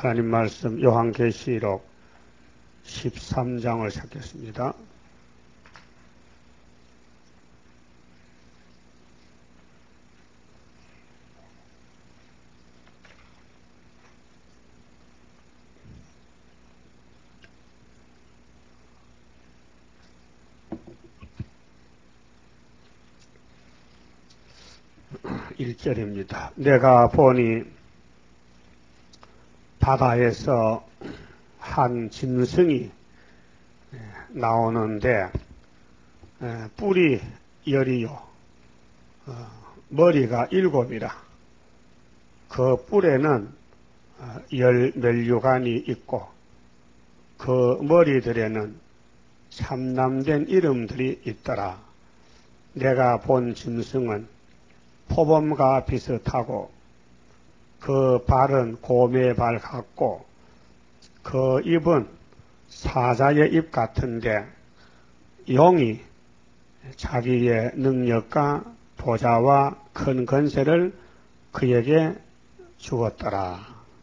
하나님 말씀 요한계시록 13장을 찾겠습니다. (1절입니다) 내가 보니 바다에서 한 짐승이 나오는데 뿔이 10이요 머리가 7이라. 그 뿔에는 10면류관이 있고 그 머리들에는 참남된 이름들이 있더라. 내가 본 짐승은 표범과 비슷하고 그 발은 곰의 발 같고 그 입은 사자의 입 같은데 용이 자기의 능력과 보좌와 큰 권세를 그에게 주었더라.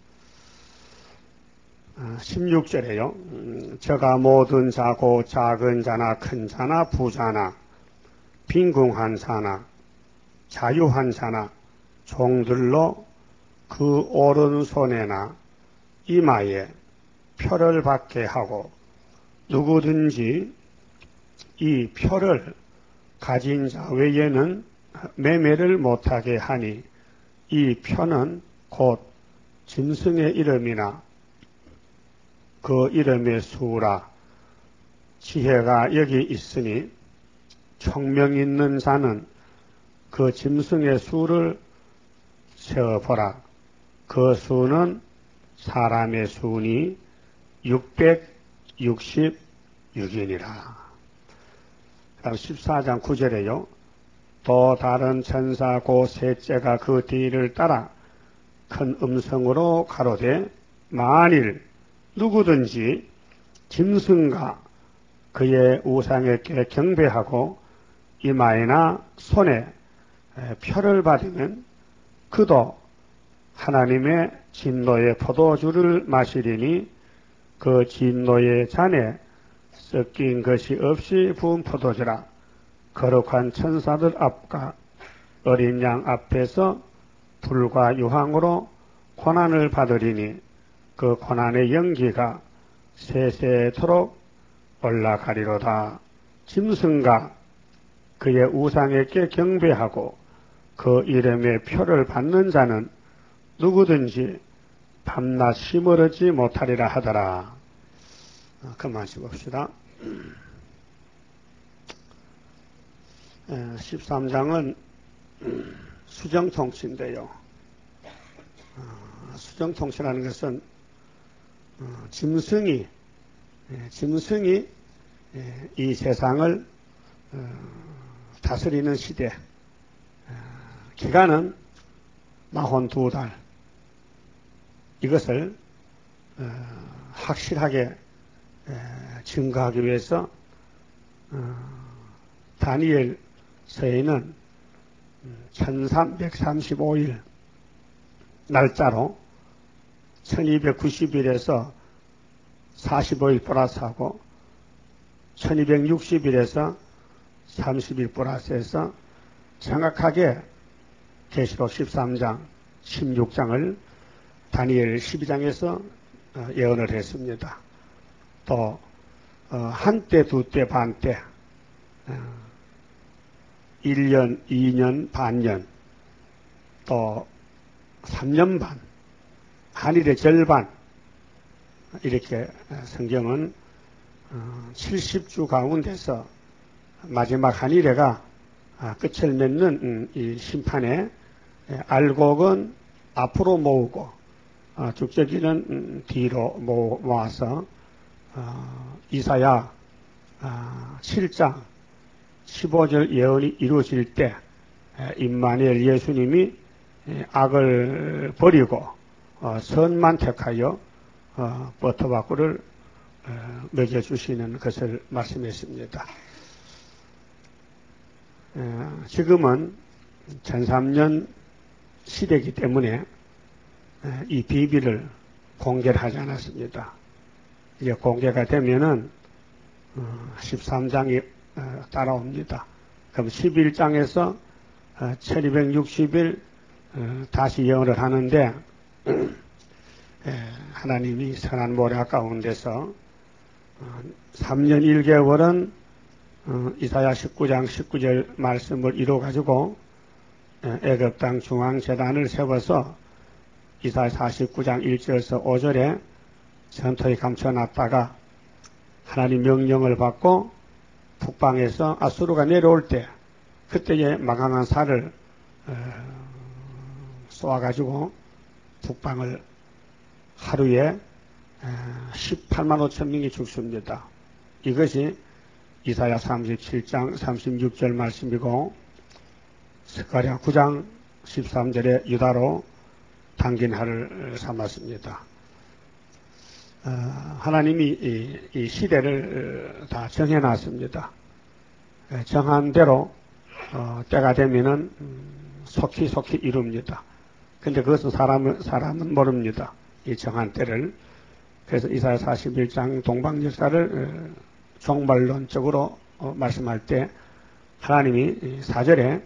16절에요. 저가 모든 자고 작은 자나 큰 자나 부자나 빈궁한 자나 자유한 자나 종들로 그 오른손에나 이마에 표를 받게 하고 누구든지 이 표를 가진 자 외에는 매매를 못하게 하니 이 표는 곧 짐승의 이름이나 그 이름의 수라. 지혜가 여기 있으니 총명 있는 자는 그 짐승의 수를 세어보라. 그 수는 사람의 수니 666이니라. 다음 14장 9절에요. 또 다른 천사 고 셋째가 그 뒤를 따라 큰 음성으로 가로되 만일 누구든지 짐승과 그의 우상에게 경배하고 이마에나 손에 표를 받으면 그도 하나님의 진노의 포도주를 마시리니 그 진노의 잔에 섞인 것이 없이 부은 포도주라. 거룩한 천사들 앞과 어린 양 앞에서 불과 유황으로 고난을 받으리니 그 고난의 연기가 세세토록 올라가리로다. 짐승과 그의 우상에게 경배하고 그 이름의 표를 받는 자는 누구든지 밤낮 시무르지 못하리라 하더라. 그만 씹읍시다. 13장은 수정통치인데요. 수정통치라는 것은 짐승이 이 세상을 다스리는 시대, 기간은 42달. 이것을 확실하게 증거하기 위해서 다니엘 서에는 1335일 날짜로 1290일에서 45일 플러스하고 1260일에서 30일 플러스해서 정확하게 계시록 13장, 16장을 다니엘 12장에서 예언을 했습니다. 또 한때, 두때, 반때, 1년, 2년, 반년, 또 3년 반, 한일의 절반, 이렇게 성경은 70주 가운데서 마지막 한일회가 끝을 맺는 이 심판에 알곡은 앞으로 모으고 죽적이는 뒤로 모아서 이사야 7장 15절 예언이 이루어질 때 임마누엘 예수님이 악을 버리고 선만 택하여 버터바꾸를 먹여주시는 것을 말씀했습니다. 지금은 1003년 시대이기 때문에 이 비밀을 공개를 하지 않았습니다. 이제 공개가 되면은 13장이 따라옵니다. 그럼 11장에서 1260일 다시 예언을 하는데 하나님이 선한 모략 가운데서 3년 1개월은 이사야 19장 19절 말씀을 이뤄가지고 애굽 땅 중앙재단을 세워서 이사야 49장 1절에서 5절에 전토에 감춰놨다가 하나님 명령을 받고 북방에서 아수르가 내려올 때 그때에 망항한 살을 쏘아가지고 북방을 하루에 18만 5천 명이 죽습니다. 이것이 이사야 37장 36절 말씀이고 스가랴 9장 13절에 유다로 당긴 하를 삼았습니다. 하나님이 이 시대를 다 정해놨습니다. 정한 대로 때가 되면은 속히 이룹니다. 근데 그것은 사람은 모릅니다. 이 정한 때를. 그래서 이사야 41장 동방 역사를 종말론적으로 말씀할 때 하나님이 4절에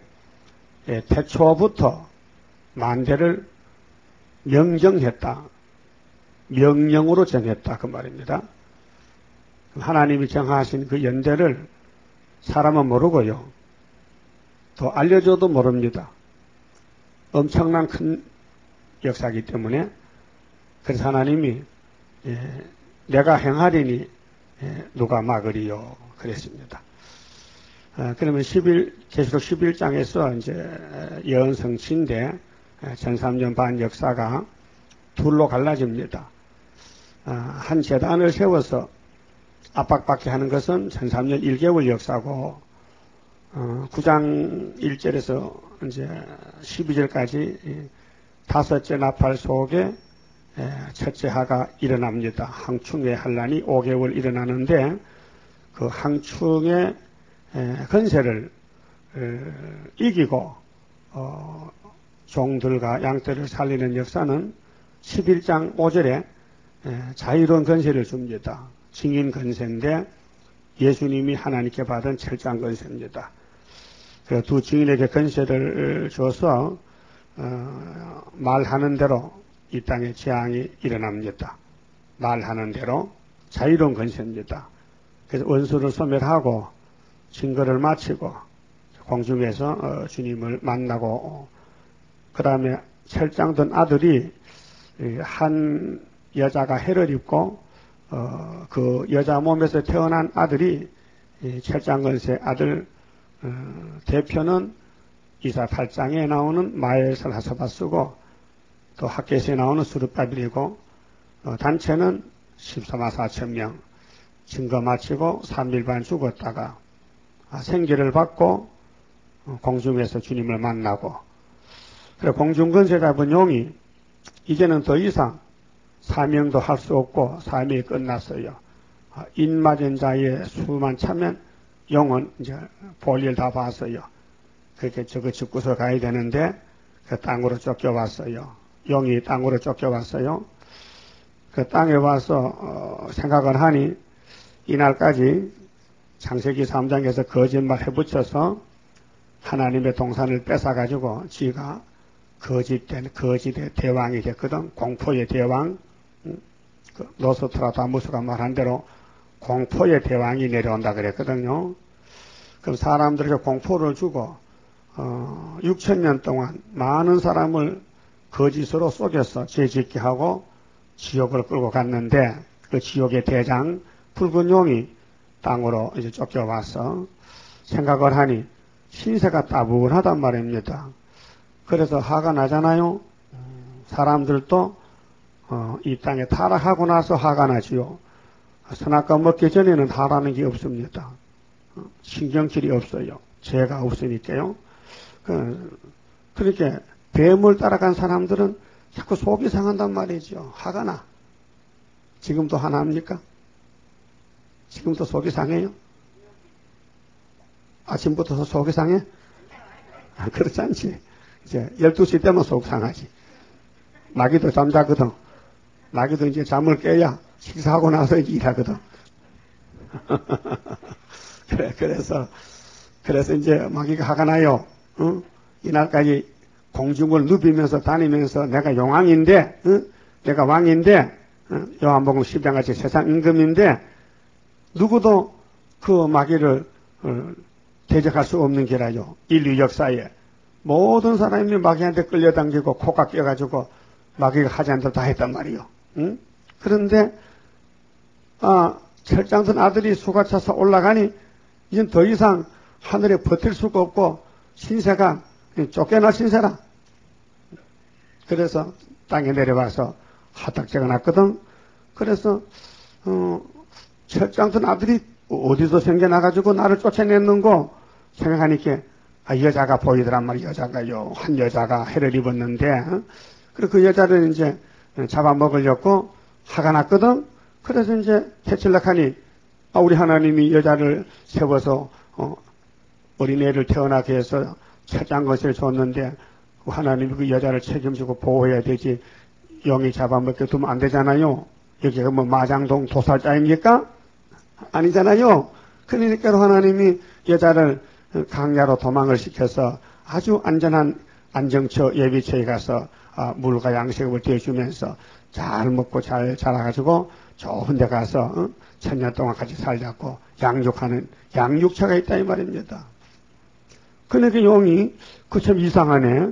태초부터 만대를 명정했다. 명령으로 정했다. 그 말입니다. 하나님이 정하신 그 연대를 사람은 모르고요. 또 알려줘도 모릅니다. 엄청난 큰 역사이기 때문에 그래서 하나님이 내가 행하리니 누가 막으리요 그랬습니다. 그러면 계시록 11장에서 이제 예언성취인데 전삼년 반 역사가 둘로 갈라집니다. 한 재단을 세워서 압박받게 하는 것은 1003년 1개월 역사고 9장 1절에서 이제 12절까지 다섯째 나팔 속에 첫째 하가 일어납니다. 항충의 환란이 5개월 일어나는데 그 항충의 건세를 이기고 종들과 양떼를 살리는 역사는 11장 5절에 자유로운 건세를 줍니다. 증인 건세인데 예수님이 하나님께 받은 철장 건세입니다. 그 두 증인에게 건세를 줘서 말하는 대로 이 땅에 재앙이 일어납니다. 말하는 대로 자유로운 건세입니다. 그래서 원수를 소멸하고 증거를 마치고 공중에서 주님을 만나고 그 다음에 철장든 아들이 한 여자가 해를 입고 그 여자 몸에서 태어난 아들이 철장건세 아들 대표는 이사 8장에 나오는 마엘설 하서바 쓰고 또 학계시에 나오는 수르바빌이고 단체는 14만 4천 명 증거 마치고 3일 반 죽었다가 생기를 받고 공중에서 주님을 만나고 그래 공중건세 잡은 용이 이제는 더 이상 사명도 할 수 없고 사명이 끝났어요. 인맞은 자의 수만 차면 용은 이제 볼일 다 봤어요. 그렇게 저거 죽고서 가야 되는데 그 땅으로 쫓겨왔어요. 용이 땅으로 쫓겨왔어요. 그 땅에 와서 생각을 하니 이날까지 창세기 3장에서 거짓말 해붙여서 하나님의 동산을 뺏어가지고 지가 거짓의 대왕이 됐거든. 공포의 대왕. 노스트라다무스가 말한 대로 공포의 대왕이 내려온다 그랬거든요. 그럼 사람들에게 공포를 주고 6,000년 동안 많은 사람을 거짓으로 속여서 죄짓게 하고 지옥을 끌고 갔는데 그 지옥의 대장 붉은 용이 땅으로 이제 쫓겨와서 생각을 하니 신세가 따분하단 말입니다. 그래서 화가 나잖아요. 사람들도 이 땅에 타락하고 나서 화가 나지요. 선악과 먹기 전에는 화라는 게 없습니다. 신경질이 없어요. 죄가 없으니까요. 그렇게 뱀을 따라간 사람들은 자꾸 속이 상한단 말이죠. 화가 나. 지금도 화납니까? 지금도 속이 상해요? 아침부터 속이 상해? 그렇지 않지. 이제 12시 되면 속 상하지. 마귀도 잠자거든. 나기도 이제 잠을 깨야 식사하고 나서 이제 일하거든. 그래서 이제 마귀가 화가 나요. 이날까지 공중을 누비면서 다니면서 내가 용왕인데, 내가 왕인데, 요한복음 10장 같이 세상 임금인데, 누구도 그 마귀를 대적할 수 없는 게라요. 인류 역사에. 모든 사람이 마귀한테 끌려당기고 코가 끼어가지고 마귀가 하자는 대로 다 했단 말이요. 그런데, 철장든 아들이 수가 차서 올라가니, 이젠 더 이상 하늘에 버틸 수가 없고, 신세가 쫓겨날 신세라. 그래서 땅에 내려와서 하딱지가 났거든. 그래서 철장든 아들이 어디서 생겨나가지고 나를 쫓아냈는고 생각하니까 여자가 보이더란 말이야. 여자가요. 한 여자가 해를 입었는데 그리고 그 여자를 이제 잡아먹으려고 화가 났거든. 그래서 이제 해칠락하니 우리 하나님이 여자를 세워서 어린애를 태어나게 해서 철장 것을 줬는데 하나님이 그 여자를 책임지고 보호해야 되지 영이 잡아먹게 두면 안 되잖아요. 여기가 뭐 마장동 도살자입니까? 아니잖아요. 그러니까 하나님이 여자를 강야로 도망을 시켜서 아주 안전한 안정처 예비처에 가서 물과 양식을 대주면서 잘 먹고 잘 자라가지고 좋은 데 가서 천년 동안 같이 살자고 양육하는 양육처가 있다 이 말입니다. 그러니까 용이 그 참 이상하네.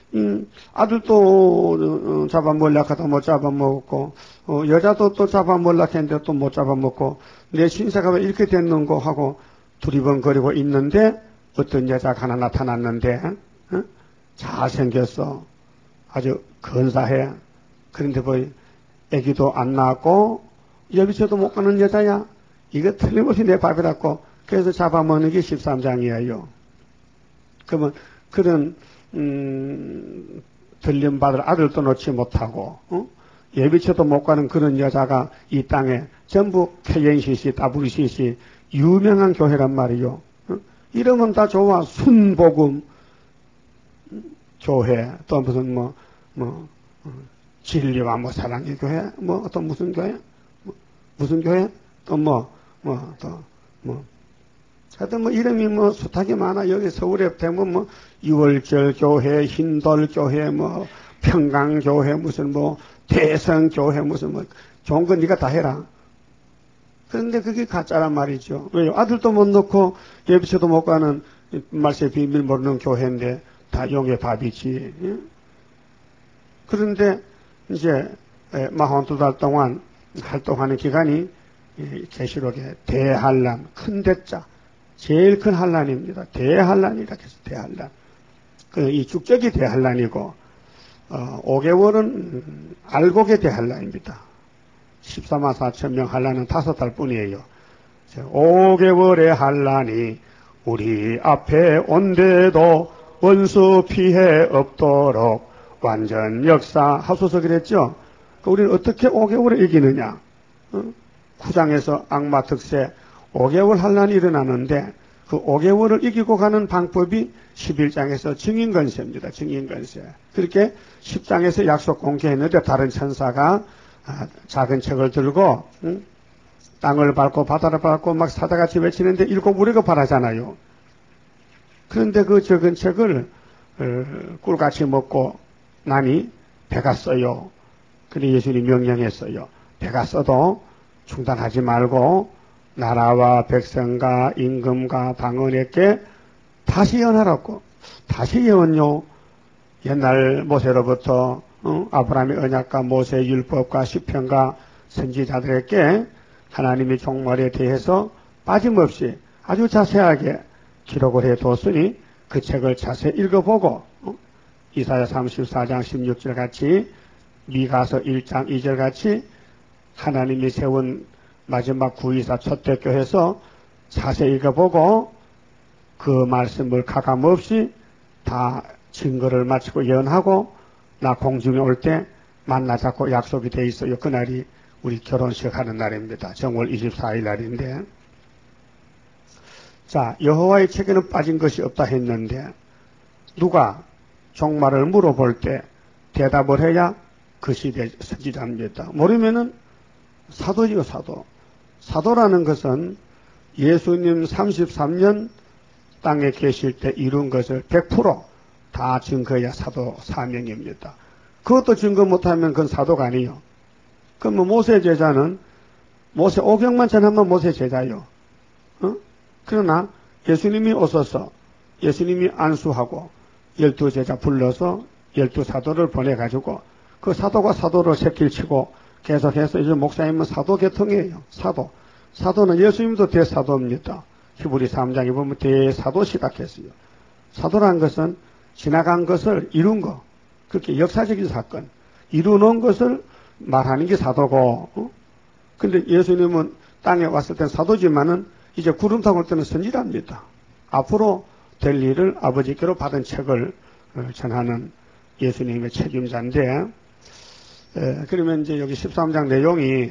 아들도 잡아먹으려고 하다 못 잡아먹었고, 여자도 또 잡아먹으려고 했는데 또 못 잡아먹고, 내 신세가 왜 이렇게 됐는고 하고 두리번거리고 있는데, 어떤 여자가 하나 나타났는데, 잘생겼어. 아주 근사해. 그런데 뭐, 애기도 안 낳았고, 여비처도 못 가는 여자야. 이거 틀림없이 내 밥이라고. 그래서 잡아먹는 게 13장이에요. 그러면, 그런, 들림받을 아들도 놓지 못하고, 예비처도 못 가는 그런 여자가 이 땅에 전부 KNCC, WCC, 유명한 교회란 말이요. 이름은 다 좋아. 순복음 교회, 또 무슨 진리와 사랑의 교회, 또 무슨 교회? 무슨 교회? 또 하여튼 이름이 수탁이 많아. 여기 서울에 되면 유월절 교회, 흰돌 교회, 평강교회, 무슨 대성교회, 무슨 좋은 건 네가 다 해라. 그런데 그게 가짜란 말이죠. 왜요? 아들도 못 넣고 예비처도 못 가는 말세 비밀 모르는 교회인데 다 용의 밥이지. 그런데 이제 42달 동안 활동하는 기간이 계시록에 대한란, 큰 대자, 제일 큰 한란입니다. 대한란이라 해서 대한란. 이 축적이 대한란이고 5개월은 알곡의 대한란입니다. 14만 4천 명 한란은 5달 뿐이에요. 5개월의 한란이 우리 앞에 온데도 원수 피해 없도록 완전 역사 하소서 그랬죠. 우리는 어떻게 5개월을 이기느냐. 9장에서 악마 특세 5개월 한란이 일어나는데 그 5개월을 이기고 가는 방법이 11장에서 증인건세입니다. 증인건세. 그렇게 10장에서 약속 공개했는데 다른 천사가 작은 책을 들고 땅을 밟고 바다를 밟고 막 사자같이 외치는데 7무리가 바라잖아요. 그런데 그 적은 책을 꿀같이 먹고 나니 배가 써요. 그래 예수님이 명령했어요. 배가 써도 중단하지 말고 나라와 백성과 임금과 당원에게 다시 예언하라고. 다시 예언요. 옛날 모세로부터 아브라함의 언약과 모세의 율법과 시편과 선지자들에게 하나님의 종말에 대해서 빠짐없이 아주 자세하게 기록을 해뒀으니 그 책을 자세히 읽어보고 이사야 34장 16절 같이 미가서 1장 2절 같이 하나님이 세운 마지막 구의사 초대교회에서 자세히 읽어보고 그 말씀을 가감없이 다 증거를 마치고 예언하고 나 공중에 올 때 만나자고 약속이 돼 있어요. 그날이 우리 결혼식 하는 날입니다. 정월 24일 날인데 자 여호와의 책에는 빠진 것이 없다 했는데 누가 종말을 물어볼 때 대답을 해야 그 시대 선지자입니다. 모르면은 사도지요, 사도. 사도라는 것은 예수님 33년 땅에 계실 때 이룬 것을 100%다 증거해야 사도 사명입니다. 그것도 증거 못하면 그건 사도가 아니에요. 그럼 뭐 모세 제자는 모세 오경만 전하면 모세 제자요. 그러나 예수님이 오셔서 예수님이 안수하고 12제자 불러서 12사도를 보내가지고 그 사도가 사도를 새길치고 계속해서 이제 목사님은 사도 계통이에요. 사도. 사도는 예수님도 대사도입니다. 히브리 3장에 보면 대사도 시작했어요. 사도라는 것은 지나간 것을 이룬 거. 그렇게 역사적인 사건. 이루놓은 것을 말하는 게 사도고. 근데 예수님은 땅에 왔을 땐 사도지만은 이제 구름 타고 올 때는 선지자입니다. 앞으로 될 일을 아버지께로 받은 책을 전하는 예수님의 책임자인데, 그러면 이제 여기 13장 내용이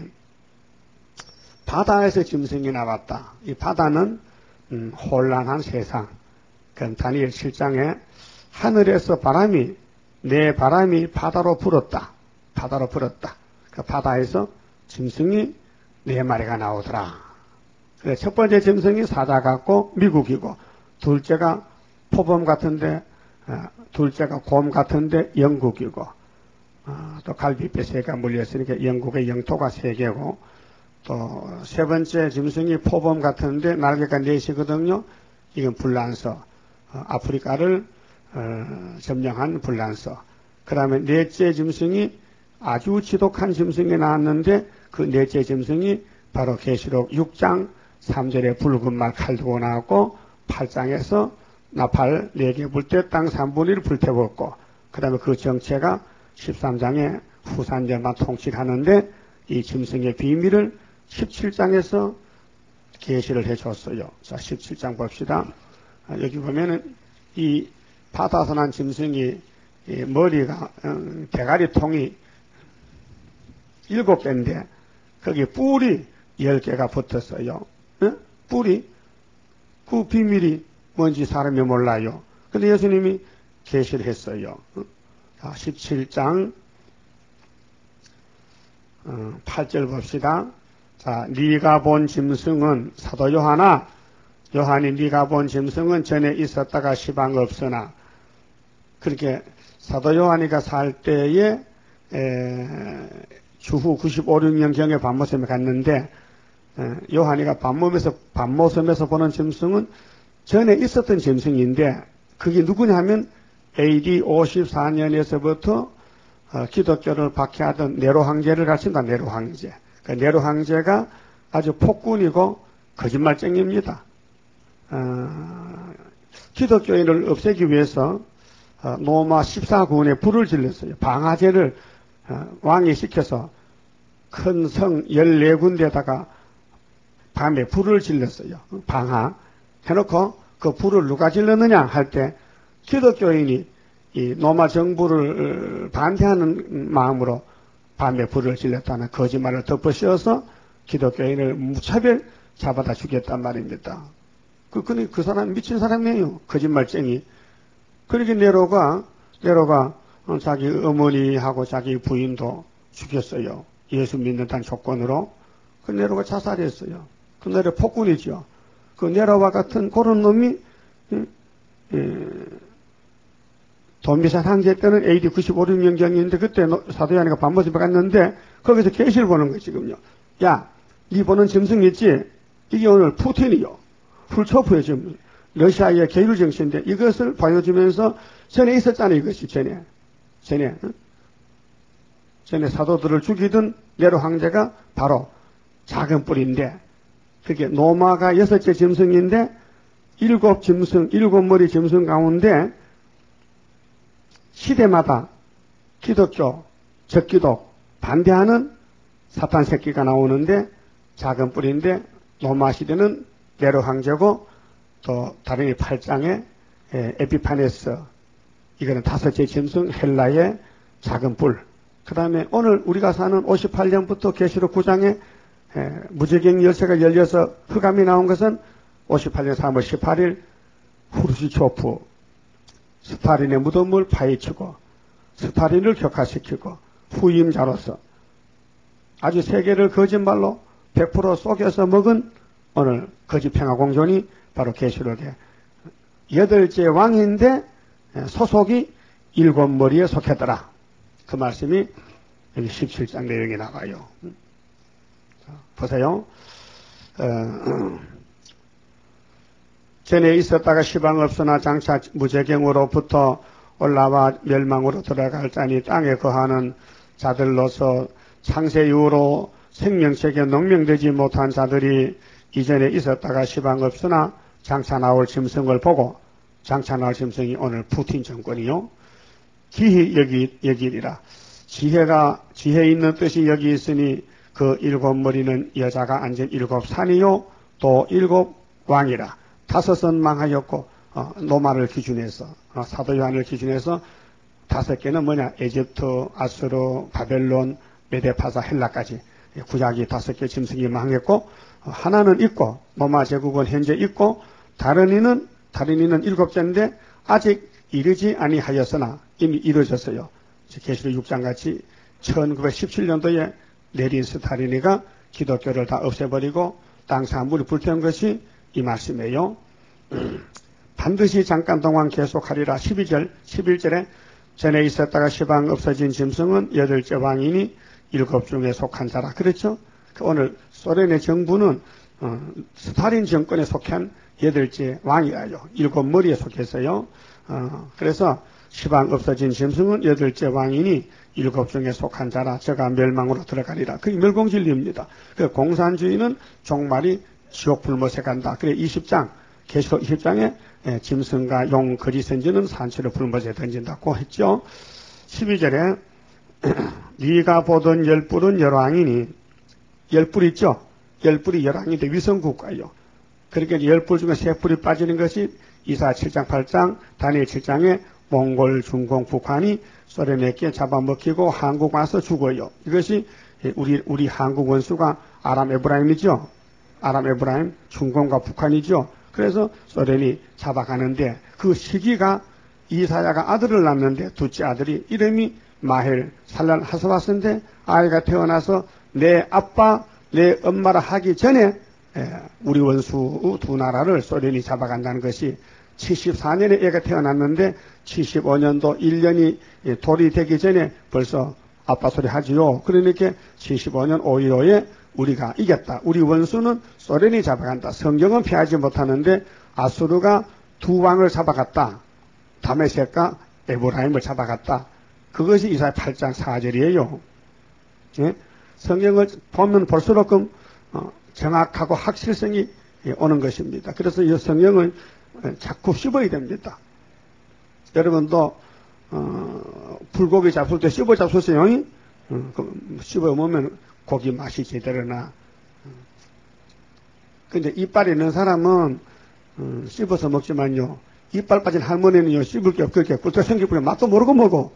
바다에서 짐승이 나왔다. 이 바다는 혼란한 세상. 그럼 다니엘 7장에 하늘에서 내 바람이 바다로 불었다. 바다로 불었다. 그 바다에서 짐승이 4마리가 나오더라. 첫 번째 짐승이 사자 같고 미국이고, 둘째가 표범 같은데, 둘째가 곰 같은데 영국이고, 또 갈비뼈 3개가 물렸으니까 영국의 영토가 3개고, 또 세 번째 짐승이 표범 같은데 날개가 4시거든요. 이건 불란서, 아프리카를 점령한 불란서. 그 다음에 넷째 짐승이 아주 지독한 짐승이 나왔는데 그 넷째 짐승이 바로 계시록 6장 3절에 붉은 말 칼 들고 나왔고 8장에서 나팔 4개 불 때 땅 3분의 1을 불태웠고 그 다음에 그 정체가 13장에 후산절만 통치하는데 이 짐승의 비밀을 17장에서 계시를 해줬어요. 자, 17장 봅시다. 여기 보면은 이 바다에서 난 짐승이 머리가 대가리 통이 7개인데 거기 뿔이 10개가 붙었어요. 뿔이 그 비밀이 뭔지 사람이 몰라요. 근데 예수님이 계시를 했어요. 자, 17장 8절 봅시다. 자, 네가 본 짐승은 사도 요한이 네가 본 짐승은 전에 있었다가 시방 없으나 그렇게 사도 요한이가 살 때에 주후 95, 6년경에 밤모섬에 갔는데 요한이가 밤모섬에서 보는 짐승은 전에 있었던 짐승인데 그게 누구냐 하면 AD 54년에서부터 기독교를 박해하던 네로 황제를 가르친다. 네로 황제. 그 네로 황제가 아주 폭군이고 거짓말쟁이입니다. 기독교인을 없애기 위해서 로마 14군에 불을 질렀어요. 방화제를 왕이 시켜서 큰 성 14군데다가 밤에 불을 질렀어요. 방화. 해놓고 그 불을 누가 질렀느냐 할 때 기독교인이 이 로마 정부를 반대하는 마음으로 밤에 불을 질렀다는 거짓말을 덮어씌워서 기독교인을 무차별 잡아다 죽였단 말입니다. 그 사람 미친 사람이에요. 거짓말쟁이. 그러게 네로가 자기 어머니하고 자기 부인도 죽였어요. 예수 믿는다는 조건으로. 그 네로가 자살했어요. 그 네로 폭군이죠. 그 네로와 같은 그런 놈이 도미산 황제 때는 AD 95, 6년경인데 그때 사도 요한이가 밤모습에 갔는데 거기서 계시를 보는 거예요. 지금요. 야, 네 보는 짐승 있지? 이게 오늘 푸틴이요. 풀초프예요. 지금 러시아의 계율 정신인데 이것을 보여주면서 전에 있었잖아요. 이것이 전에 사도들을 죽이던 네로 황제가 바로 작은 뿔인데 그게 노마가 6째 짐승인데 7머리 짐승 가운데 시대마다 기독교, 적기독 반대하는 사탄 새끼가 나오는데 작은 뿔인데 로마 시대는 네로 황제고 또 다른 8장에 에피파네스 이거는 5째 짐승 헬라의 작은 뿔. 그 다음에 오늘 우리가 사는 58년부터 계시록 9장에 무적행 열쇠가 열려서 흑암이 나온 것은 58년 3월 18일 후르시초프 스탈린의 무덤을 파헤치고 스탈린을 격화시키고 후임자로서 아주 세계를 거짓말로 100% 속여서 먹은 오늘 거짓 평화공존이 바로 계시록의 8째 왕인데 소속이 7머리에 속했더라. 그 말씀이 여기 17장 내용이 나와요. 보세요. 전에 있었다가 시방 없으나 장차 무재경으로부터 올라와 멸망으로 들어갈 자니 땅에 거하는 자들로서 창세 이후로 생명체계 농명되지 못한 자들이 이전에 있었다가 시방 없으나 장차 나올 짐승을 보고 장차 나올 짐승이 오늘 푸틴 정권이요. 기히 여기리라. 지혜 있는 뜻이 여기 있으니 그 7머리는 여자가 앉은 7산이요 또 7왕이라. 5은 망하였고 노마를 기준해서 사도 요한을 기준해서 5개는 뭐냐? 에집트, 아수르, 바벨론, 메데파사, 헬라까지 구약이 5개 짐승이 망했고 하나는 있고 로마 제국은 현재 있고 다른 이는 7째인데 아직 이르지 아니하였으나 이미 이루어졌어요. 계시록 6장 같이 1917년도에 내린 스타린이가 기독교를 다 없애버리고 땅 사물이 불태운 것이 이 말씀이에요. 반드시 잠깐 동안 계속하리라. 11절에 전에 있었다가 시방 없어진 짐승은 8째 왕이니 7 중에 속한 자라. 그렇죠? 오늘 소련의 정부는 스탈린 정권에 속한 8째 왕이라요. 7머리에 속했어요. 그래서 시방 없어진 짐승은 8째 왕이니 7 중에 속한 자라. 저가 멸망으로 들어가리라. 그게 멸공진리입니다. 그 공산주의는 종말이 지옥 불못에 간다. 그래 20장 계시록 20장에 짐승과 용 거짓 선지는 산채로 불못에 던진다고 했죠. 12절에 네가 보던 10뿔은 열왕이니 10뿔 있죠. 10뿔이 열왕인데 위성국가요. 그렇게 10뿔 중에 3뿔이 빠지는 것이 이사 7장 8장 다니엘 7장에 몽골, 중공, 북한이 소련에게 잡아먹히고 한국 와서 죽어요. 이것이 우리 한국 원수가 아람 에브라임이죠. 아람 에브라임, 중공과 북한이죠. 그래서 소련이 잡아가는데 그 시기가 이사야가 아들을 낳는데 둘째 아들이 이름이 마헬 살랄 하스바스인데 아이가 태어나서 내 아빠 내 엄마라 하기 전에 우리 원수 두 나라를 소련이 잡아간다는 것이 74년에 애가 태어났는데 75년도 1년이 돌이 되기 전에 벌써 아빠 소리 하지요. 그러니까 75년 5.15에 우리가 이겼다. 우리 원수는 소련이 잡아간다. 성경은 피하지 못하는데 아수르가 2 왕을 잡아갔다. 다메섹과 에브라임을 잡아갔다. 그것이 이사야 8장 4절이에요. 예? 성경을 보면 볼수록 정확하고 확실성이 오는 것입니다. 그래서 이 성경을 자꾸 씹어야 됩니다. 여러분도 불고기 잡술 때 씹어 잡수세요. 씹어 먹으면 고기 맛이 제대로 나. 근데 이빨 있는 사람은 씹어서 먹지만요. 이빨 빠진 할머니는요. 씹을 게 없게 꿀떡 생기부려 맛도 모르고 먹어.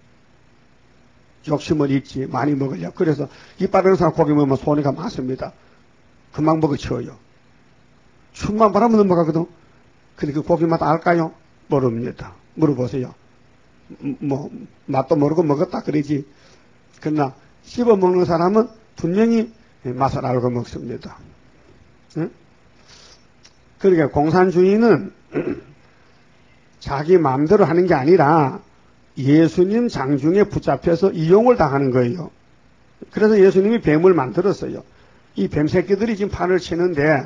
욕심은 있지. 많이 먹으려고. 그래서 이빨 있는 사람 고기 먹으면 손해가 많습니다. 금방 먹어치워요. 춤만 바라면 넘어가거든. 근데 그 고기 맛 알까요? 모릅니다. 물어보세요. 맛도 모르고 먹었다 그러지. 그러나 씹어 먹는 사람은 분명히 맛을 알고 먹습니다. 응? 그러니까 공산주의는 자기 마음대로 하는 게 아니라 예수님 장중에 붙잡혀서 이용을 당하는 거예요. 그래서 예수님이 뱀을 만들었어요. 이 뱀 새끼들이 지금 판을 치는데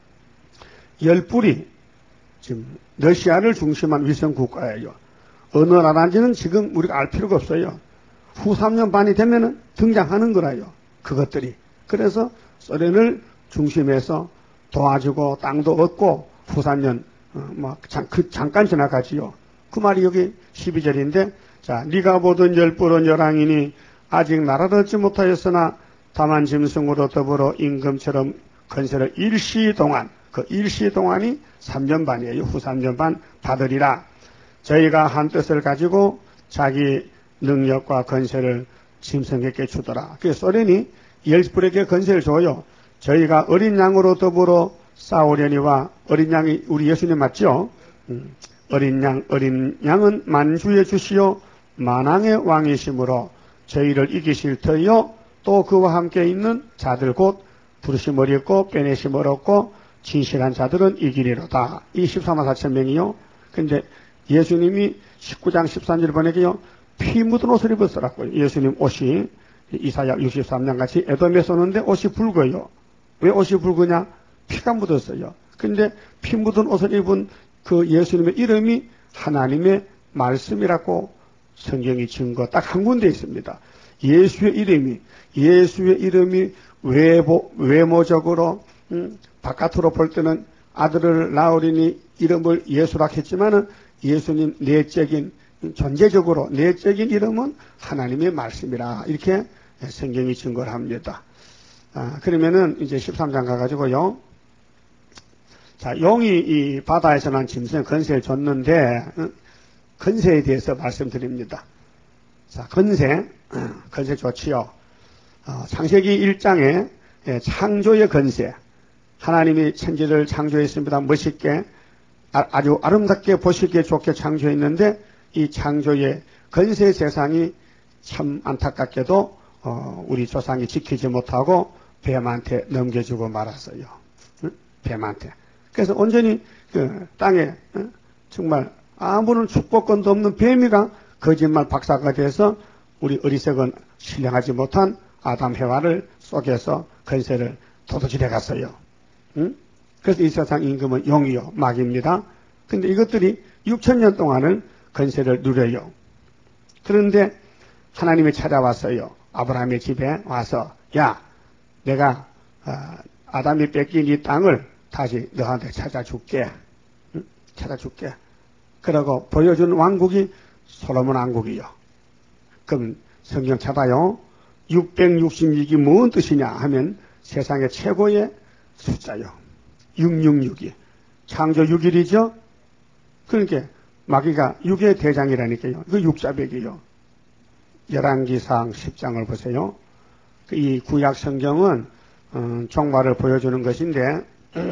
10뿔이 지금 러시아를 중심한 위성 국가예요. 어느 나라인지는 지금 우리가 알 필요가 없어요. 후 3년 반이 되면은 등장하는 거라요. 그것들이. 그래서 소련을 중심해서 도와주고 땅도 얻고 후 3년 잠깐 지나가지요. 그 말이 여기 12절인데 자 네가 보던 10뿔은 열왕이니 아직 나라를 얻지 못하였으나 다만 짐승으로 더불어 임금처럼 건세를 일시 동안 그 일시 동안이 3년 반이에요. 후 3년 반 받으리라. 저희가 한 뜻을 가지고 자기 능력과 건세를 짐승에게 주더라. 그래서 소련이 10뿔에게 건세를 줘요. 저희가 어린 양으로 더불어 싸우려니와 어린 양이 우리 예수님 맞죠? 어린 양은 만주의 주시요 만왕의 왕이시므로 저희를 이기실 터이요 또 그와 함께 있는 자들 곧 부르심을 입고 빼내심을 얻고 진실한 자들은 이기리로다. 이 14만 4천 명이요. 근데 예수님이 19장 13절 번역에요. 피 묻은 옷을 입었더라고요. 예수님 옷이 이사야 63장 같이 에돔에서 오는데 옷이 붉어요. 왜 옷이 붉으냐? 피가 묻었어요. 근데 피 묻은 옷을 입은 그 예수님의 이름이 하나님의 말씀이라고 성경이 증거 딱 한 군데 있습니다. 예수의 이름이 외모적으로 바깥으로 볼 때는 아들을 낳으리니 이름을 예수라 했지만은 예수님 내적인 존재적으로 내적인 이름은 하나님의 말씀이라 이렇게 성경이 증거를 합니다. 그러면은 이제 13장 가가지고요. 자, 용이 이 바다에서 난 짐승 건세를 줬는데 건세에 대해서 말씀드립니다. 자, 건세 좋지요. 창세기 1장에 창조의 건세, 하나님이 천지를 창조했습니다. 멋있게 아주 아름답게 보시기에 좋게 창조했는데 이 창조의 건세 세상이 참 안타깝게도 우리 조상이 지키지 못하고 뱀한테 넘겨주고 말았어요. 뱀한테. 그래서 온전히 그 땅에 정말 아무런 축복권도 없는 뱀이가 거짓말 박사가 돼서 우리 어리석은 신령하지 못한 아담 해와를 속여서 건세를 도둑질해 갔어요. 그래서 이 세상 임금은 용이요 마귀입니다. 근데 이것들이 6천년 동안을 건세를 누려요. 그런데 하나님이 찾아왔어요. 아브라함의 집에 와서 야 내가 아담이 뺏긴 이 땅을 다시 너한테 찾아줄게. 찾아줄게. 그러고 보여준 왕국이 솔로몬 왕국이요. 그럼 성경 찾아요. 666이 뭔 뜻이냐 하면 세상의 최고의 숫자요. 666이. 창조 6일이죠. 그러니까 마귀가 6의 대장이라니까요. 그 6자백이요. 열왕기상 10장을 보세요. 이 구약 성경은 종말을 보여주는 것인데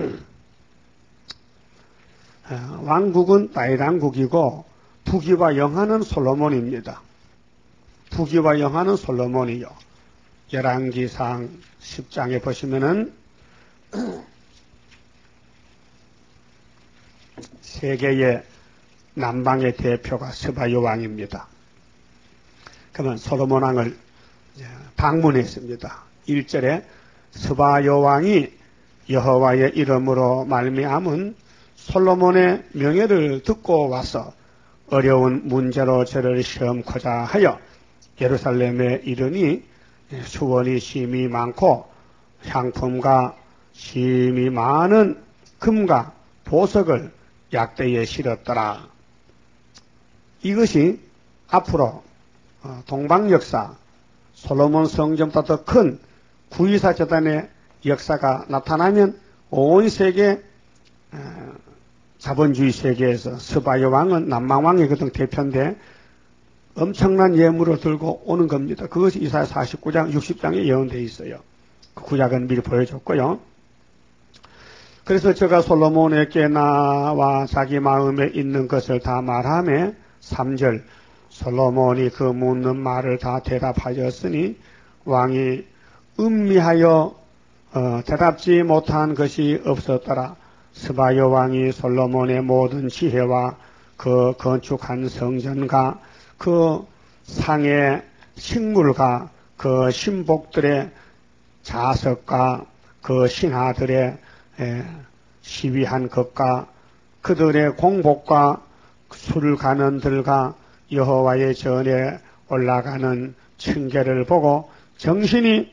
왕국은 다윗 왕국이고 부귀와 영화는 솔로몬입니다. 부귀와 영화는 솔로몬이요. 열왕기상 10장에 보시면은 세계의 남방의 대표가 스바요 왕입니다. 그러면 솔로몬 왕을 방문했습니다. 1절에 스바요 왕이 여호와의 이름으로 말미암은 솔로몬의 명예를 듣고 와서 어려운 문제로 저를 시험코자 하여 예루살렘에 이르니 수원이 심이 많고 향품과 심이 많은 금과 보석을 약대에 실었더라. 이것이 앞으로 동방 역사 솔로몬 성전보다 더 큰 구이사 재단의 역사가 나타나면 온 세계 자본주의 세계에서 스바요 왕은 남방 왕의 그 대표인데 엄청난 예물을 들고 오는 겁니다. 그것이 이사야 49장 60장에 예언되어 있어요. 그 구약은 미리 보여줬고요. 그래서 저가 솔로몬에게 나와 자기 마음에 있는 것을 다 말하며 3절 솔로몬이 그 묻는 말을 다 대답하였으니 왕이 음미하여 대답지 못한 것이 없었더라. 스바요 왕이 솔로몬의 모든 지혜와 그 건축한 성전과 그 상의 식물과 그 신복들의 자석과 그 신하들의 시위한 것과 그들의 공복과 술가는들과 여호와의 전에 올라가는 층계를 보고 정신이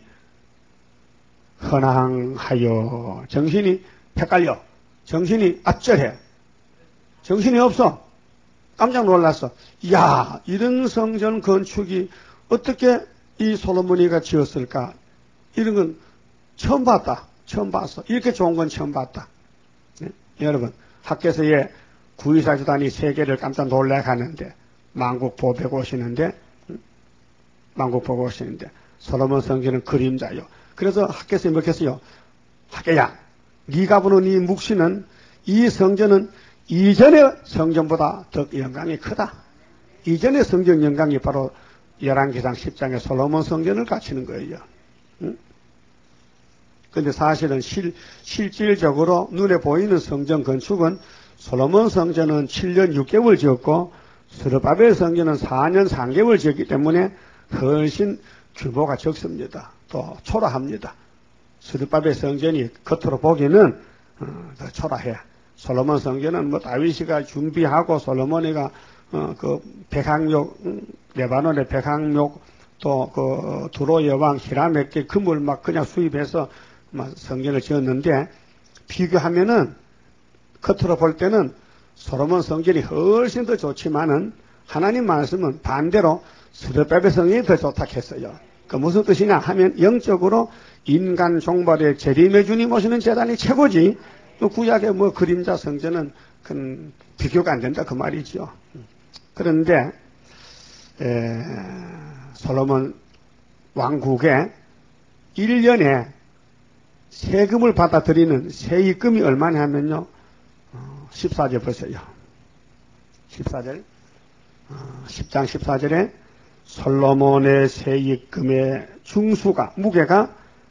헌항하여 정신이 헷갈려 정신이 압절해 정신이 없어 깜짝 놀랐어. 이야 이런 성전 건축이 어떻게 이 솔로몬이가 지었을까 이런 건 처음 봤다. 처음 봤어. 이렇게 좋은 건 처음 봤다. 네? 여러분 학교에서의 구이사주단이 세계를 깜짝 놀래가는데 만국 보고 오시는데 솔로몬 성전은 그림자요. 그래서 학교에서 이렇게 했어요. 학교야 네가 보는 이 묵시는 이 성전은 이전의 성전보다 더 영광이 크다. 이전의 성전 영광이 바로 열왕기상 10장에 솔로몬 성전을 갖추는 거예요. 응? 근데 사실은 실질적으로 눈에 보이는 성전 건축은 솔로몬 성전은 7년 6개월 지었고 스룹바벨 성전은 4년 3개월 지었기 때문에 훨씬 규모가 적습니다. 또 초라합니다. 스룹바벨 성전이 겉으로 보기는 더 초라해. 솔로몬 성전은 뭐 다윗이가 준비하고 솔로몬이가 그 백항목, 레바논의 백항목 또 그 두로 여왕 히람에게 금을 막 그냥 수입해서 막 성전을 지었는데 비교하면은 겉으로 볼 때는 솔로몬 성전이 훨씬 더 좋지만은 하나님 말씀은 반대로 스룹바벨 성전이 더 좋다 했어요. 그 무슨 뜻이냐 하면 영적으로 인간 종발의 재림의 주님 오시는 제단이 최고지. 또 구약의 뭐 그림자 성전은 큰 비교가 안 된다 그 말이죠. 그런데 솔로몬 왕국에 1년에 세금을 받아들이는 세입금이 얼마냐 하면요. 14절 보세요. 14절 10장 14절에 솔로몬의 세입금의 중수가 무게가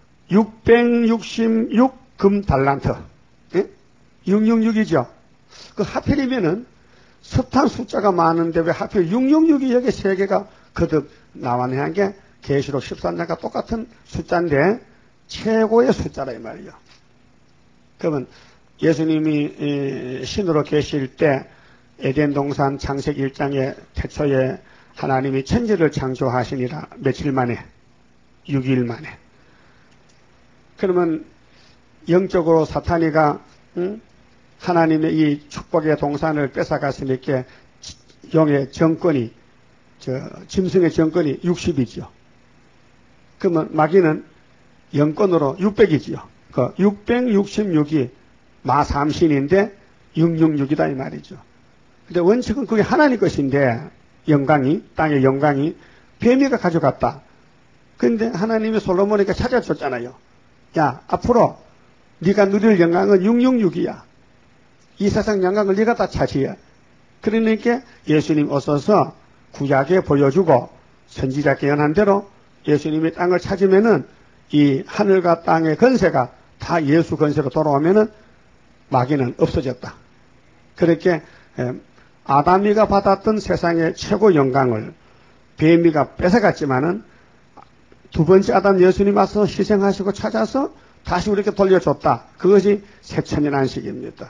666금 달란트. 예? 666이죠. 그 하필이면은 섭탄 숫자가 많은데 왜 하필 666이 여기 세 개가 거듭 나왔냐 한 게 계시록 13장과 똑같은 숫자인데 최고의 숫자라 이 말이에요. 그러면 예수님이 신으로 계실 때 에덴 동산 창세기 1장에 태초에 하나님이 천지를 창조하시니라 며칠 만에 6일 만에. 그러면 영적으로 사탄이가 하나님의 이 축복의 동산을 뺏어갔으니까 영의 정권이 짐승의 정권이 60이죠. 그러면 마귀는 영권으로 600이지요. 그 666이 마삼신인데 666이다 이 말이죠. 근데 원칙은 그게 하나님 것인데 영광이 땅의 영광이 뱀이가 가져갔다. 근데 하나님이 솔로몬에게 찾아줬잖아요. 야 앞으로 네가 누릴 영광은 666이야. 이 세상 영광을 네가 다 차지해. 그러니까 예수님 오셔서 구약에 보여주고 선지자께 연한 대로 예수님이 땅을 찾으면은 이 하늘과 땅의 건세가 다 예수 건세로 돌아오면은 마귀는 없어졌다. 그렇게 아담이가 받았던 세상의 최고 영광을 뱀이가 뺏어갔지만은 두 번째 아담 예수님 와서 희생하시고 찾아서 다시 우리에게 돌려줬다. 그것이 새천년 안식입니다.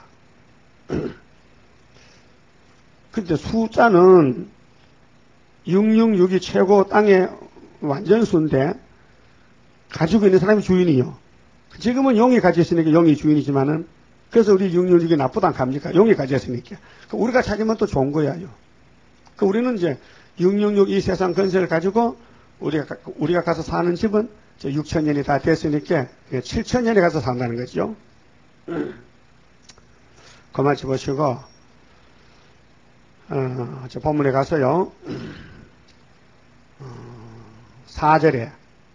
근데 숫자는 666이 최고 땅의 완전수인데 가지고 있는 사람이 주인이요. 지금은 용이 가졌으니까 용이 주인이지만은 그래서 우리 666이 나쁘다 갑니까? 용이 가졌으니까. 우리가 찾으면 또 좋은 거야요. 우리는 이제 666 이 세상 건설을 가지고 우리가 가서 사는 집은 6,000년이 다 됐으니까 7,000년에 가서 산다는 거죠. 그만 집으시고 저 본문에 가서요. 4절에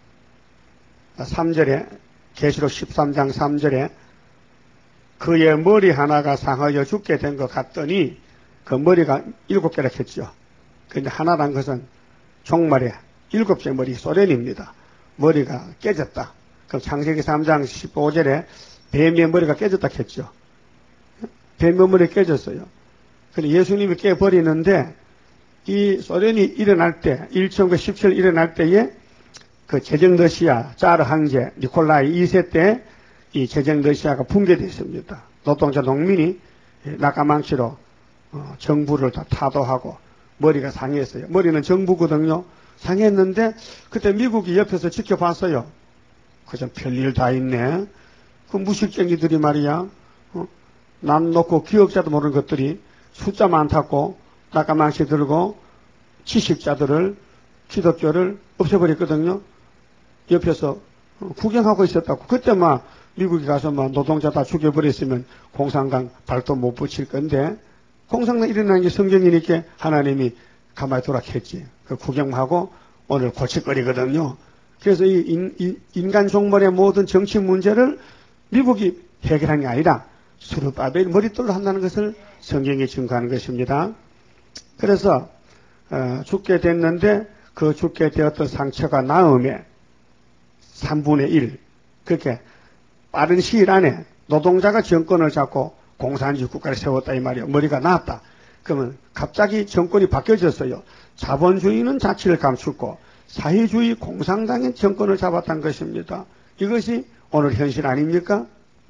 3절에 계시록 13장 3절에 그의 머리 하나가 상하여 죽게 된 것 같더니 그 머리가 7개라 했죠. 근데 하나란 것은 종말에 7째 머리 소련입니다. 머리가 깨졌다. 그럼 창세기 3장 15절에 뱀의 머리가 깨졌다 했죠. 뱀의 머리 깨졌어요. 근데 예수님이 깨버리는데 이 소련이 일어날 때 1917 일어날 때에 그 제정러시아 짜르 황제 니콜라이 2세 때 이 제정러시아가 붕괴됐습니다. 노동자 농민이 낙가망치로 정부를 다 타도하고 머리가 상했어요. 머리는 정부거든요. 상했는데 그때 미국이 옆에서 지켜봤어요. 그저 별일 다 있네. 그 무식쟁이들이 말이야. 남 놓고 기억자도 모르는 것들이 숫자 많다고 낙가망치 들고 지식자들을 기독교를 없애버렸거든요. 옆에서 구경하고 있었다고. 그때 막 미국에 가서 막 노동자 다 죽여버렸으면 공산당 발도 못 붙일 건데 공산당 일어나는 게 성경이니까 하나님이 가만히 돌아켰지. 그 구경하고 오늘 고칠거리거든요. 그래서 이 인간 종말의 모든 정치 문제를 미국이 해결한 게 아니라 스룹바벨 머릿돌로 한다는 것을 성경이 증거하는 것입니다. 그래서 죽게 됐는데 그 죽게 되었던 상처가 나음에 3분의 1 그렇게 빠른 시일 안에 노동자가 정권을 잡고 공산주의 국가를 세웠다 이 말이에요. 머리가 나왔다. 그러면 갑자기 정권이 바뀌어졌어요. 자본주의는 자치를 감추고 사회주의 공산당의 정권을 잡았다는 것입니다. 이것이 오늘 현실 아닙니까?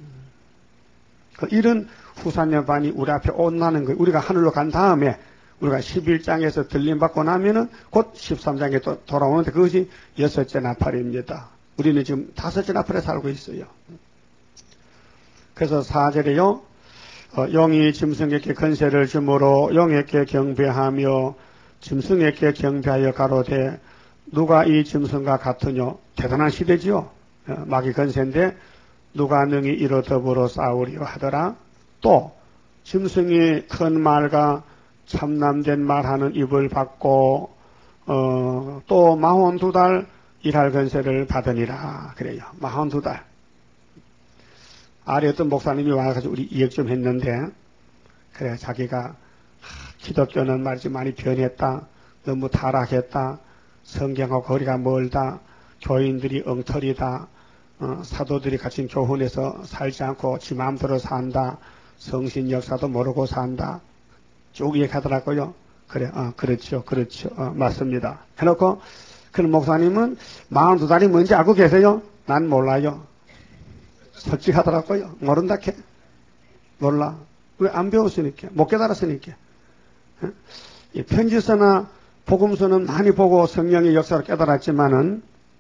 이런 후산연반이 우리 앞에 온다는 거예요. 우리가 하늘로 간 다음에 우리가 11장에서 들림받고 나면은 곧 13장에 또 돌아오는데 그것이 6째 나팔입니다. 우리는 지금 5째 나팔에 살고 있어요. 그래서 4절에요. 영이 짐승에게 권세를 주므로 영에게 경배하며 짐승에게 경배하여 가로되 누가 이 짐승과 같으뇨? 대단한 시대지요. 마귀 권세인데 누가 능히 이로 더불어 싸우리요 하더라. 또 짐승이 큰 말과 참남된 말하는 입을 받고 또 42달 일할 권세를 받으니라 그래요. 42달. 아래 어떤 목사님이 와가지고 우리 이역 좀 했는데 그래 자기가 기독교는 말이지 많이 변했다. 너무 타락했다. 성경하고 거리가 멀다. 교인들이 엉터리다. 사도들이 가진 교훈에서 살지 않고 지 마음대로 산다. 성신 역사도 모르고 산다. 쭉 얘기하더라고요. 그래, 그렇죠. 맞습니다. 해놓고 그런 목사님은 42달이 뭔지 알고 계세요? 난 몰라요. 솔직하더라고요. 모른다 캐. 몰라. 왜 안 배웠으니까. 못 깨달았으니까. 이 편지서나 복음서는 많이 보고 성령의 역사를 깨달았지만은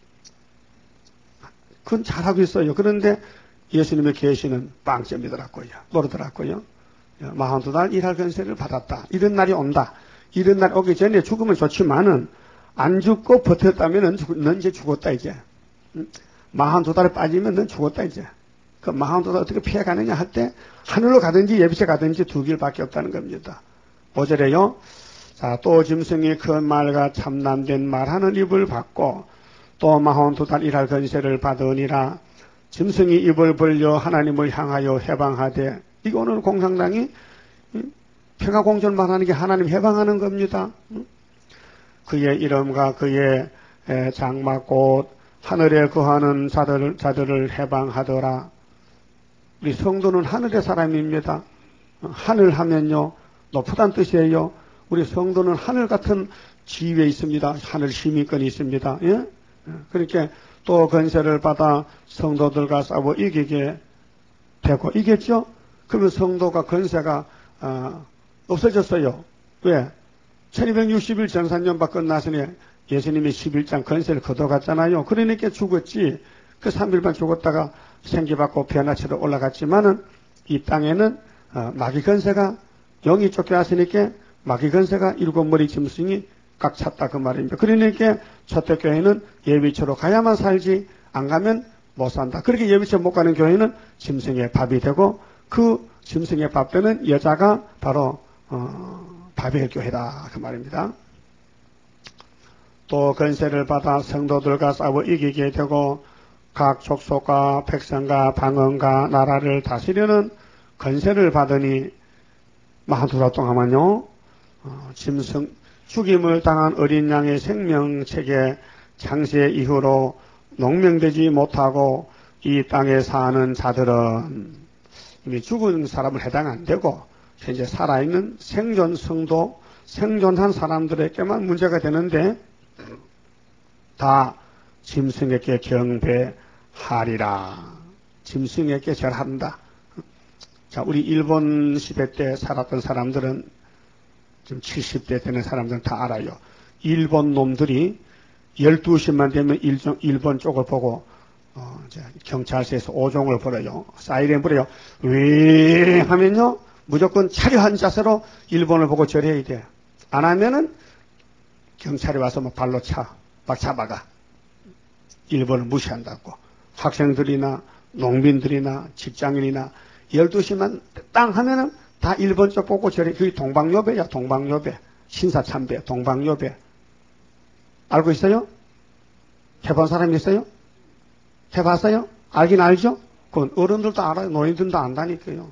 그건 잘하고 있어요. 그런데 예수님의 계시는 빵점이더라고요. 모르더라고요. 42달 일할 권세를 받았다. 이런 날이 온다. 이런 날 오기 전에 죽으면 좋지만은 안 죽고 버텼다면 넌 이제 죽었다 이제. 42달에 빠지면 넌 죽었다 이제. 그 42달 어떻게 피해가느냐 할 때 하늘로 가든지 예비체 가든지 두 길밖에 없다는 겁니다. 5절에요. 자, 또 짐승이 큰 말과 참남된 말하는 입을 받고 또 42달 일할 권세를 받으니라. 짐승이 입을 벌려 하나님을 향하여 해방하되 이거 오늘 공산당이 평화공존만 하는 게 하나님 해방하는 겁니다. 그의 이름과 그의 장막 곧 하늘에 거하는 자들을 해방하더라. 우리 성도는 하늘의 사람입니다. 하늘 하면요 높다는 뜻이에요. 우리 성도는 하늘 같은 지위에 있습니다. 하늘 시민권이 있습니다. 예? 그렇게 또 권세를 받아 성도들과 싸워 이기게 되고 이겼죠. 그러면 성도가 권세가 없어졌어요. 왜? 1260일 전산연바 끝나서니 예수님이 11장 권세를 거둬갔잖아요. 그러니까 죽었지. 그 3일만 죽었다가 생기받고 변화체로 올라갔지만은 이 땅에는 마귀 권세가 영이 쫓겨났으니까 마귀 권세가 7머리 짐승이 꽉 찼다 그 말입니다. 그러니까 초대교회는 예비처로 가야만 살지 안 가면 못 산다. 그렇게 예비처 못 가는 교회는 짐승의 밥이 되고 그 짐승의 밥 되는 여자가 바로 바벨 교회다 그 말입니다. 또 권세를 받아 성도들과 싸워 이기게 되고 각 족속과 백성과 방언과 나라를 다스리는 권세를 받으니 42달 동안만요 짐승 죽임을 당한 어린 양의 생명책에 창세 이후로 농명되지 못하고 이 땅에 사는 자들은 이미 죽은 사람을 해당 안 되고 현재 살아있는 생존 성도 생존한 사람들에게만 문제가 되는데 다 짐승에게 경배하리라. 짐승에게 절한다. 자, 우리 일본 시대 때 살았던 사람들은 지금 70대 되는 사람들은 다 알아요. 일본 놈들이 12시만 되면 일본 쪽을 보고 이제 경찰서에서 오종을 벌어요. 사이렌 불어요. 왜 하면요 무조건 차려한 자세로 일본을 보고 절해야 돼. 안 하면은 경찰이 와서 막 발로 막 잡아가. 일본을 무시한다고. 학생들이나 농민들이나 직장인이나 12시만 땅 하면은 다 일본 쪽 보고 절해. 그게 동방요배야. 동방요배. 신사참배. 동방요배. 알고 있어요? 해본 사람이 있어요? 해봤어요? 알긴 알죠? 그건 어른들도 알아요. 노인들도 안다니까요.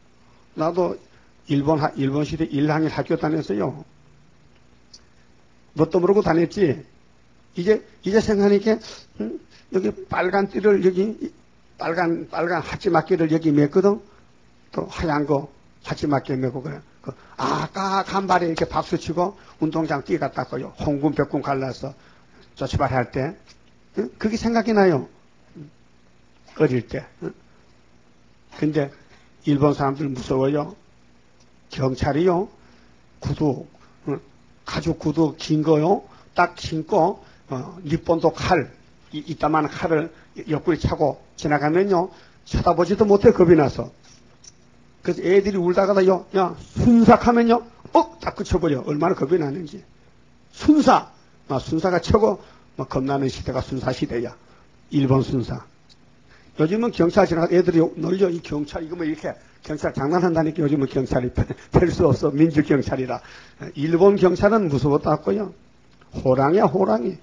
나도 일본 시대 1학년 학교 다녔어요. 뭣도 모르고 다녔지. 이제 생각하니까, 여기 빨간 띠를 여기, 빨간 하치마끼를 여기 맸거든? 또 하얀 거 하치마끼 메고 그래. 아까 간발에 이렇게 박수 치고 운동장 뛰어갔다고요. 홍군 벽군 갈라서 조치발할 때. 그게 생각이 나요. 어릴 때. 근데 일본 사람들 무서워요. 경찰이요. 구두, 가죽 구두 긴 거요. 딱 신고, 니본도 칼, 이따만 칼을 옆구리 차고 지나가면요. 쳐다보지도 못해 겁이 나서. 그래서 애들이 울다가다요. 야, 순삭하면요. 딱 그쳐버려. 얼마나 겁이 나는지. 순사. 순사가 최고 겁나는 시대가 순사 시대야. 일본 순사. 요즘은 경찰 지나가 애들이 놀려. 이 경찰 이거 뭐 이렇게 경찰 장난한다니까 요즘은 경찰이 될 수 없어. 민주경찰이라. 일본 경찰은 무서웠다고요. 호랑이야 호랑이.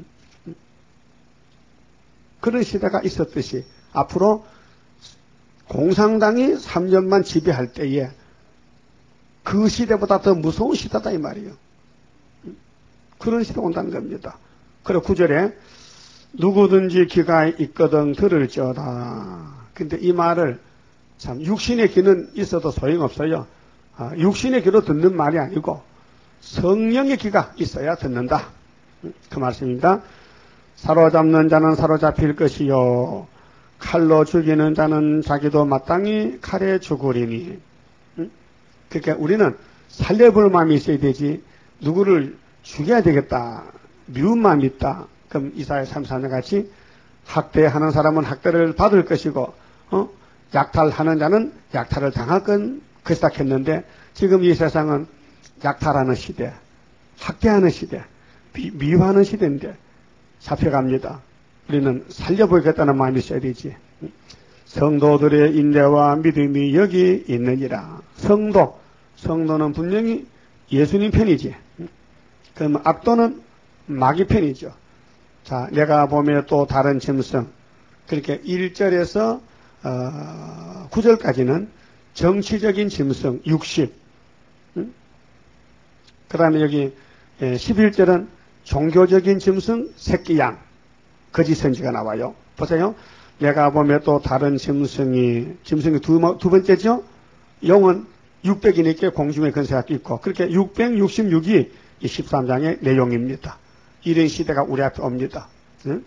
그런 시대가 있었듯이 앞으로 공산당이 3년만 지배할 때에 그 시대보다 더 무서운 시대다 이 말이에요. 그런 시대 온다는 겁니다. 그리고 9절에 누구든지 귀가 있거든 들을지어다. 근데 이 말을 참 육신의 귀는 있어도 소용없어요. 육신의 귀로 듣는 말이 아니고 성령의 귀가 있어야 듣는다. 그 말씀입니다. 사로잡는 자는 사로잡힐 것이요 칼로 죽이는 자는 자기도 마땅히 칼에 죽으리니. 그러니까 우리는 살려볼 마음이 있어야 되지 누구를 죽여야 되겠다. 미운 마음이 있다. 그럼 이사야 34년 같이 학대하는 사람은 학대를 받을 것이고 약탈하는 자는 약탈을 당할 건 그렇다 했는데 지금 이 세상은 약탈하는 시대, 학대하는 시대, 미워하는 시대인데 잡혀갑니다. 우리는 살려보겠다는 마음이 있어야 되지. 성도들의 인내와 믿음이 여기 있느니라. 성도는 분명히 예수님 편이지. 그러면 악도는 마귀 편이죠. 자, 내가 보면 또 다른 짐승. 그렇게 1절에서 9절까지는 정치적인 짐승 60. 그 다음에 여기 11절은 종교적인 짐승 새끼 양. 거짓 선지가 나와요. 보세요. 내가 보면 또 다른 짐승이 두 번째죠. 용은 600이니까 공중에 근세가 있고 그렇게 666이 13장의 내용입니다. 이런 시대가 우리 앞에 옵니다. 응?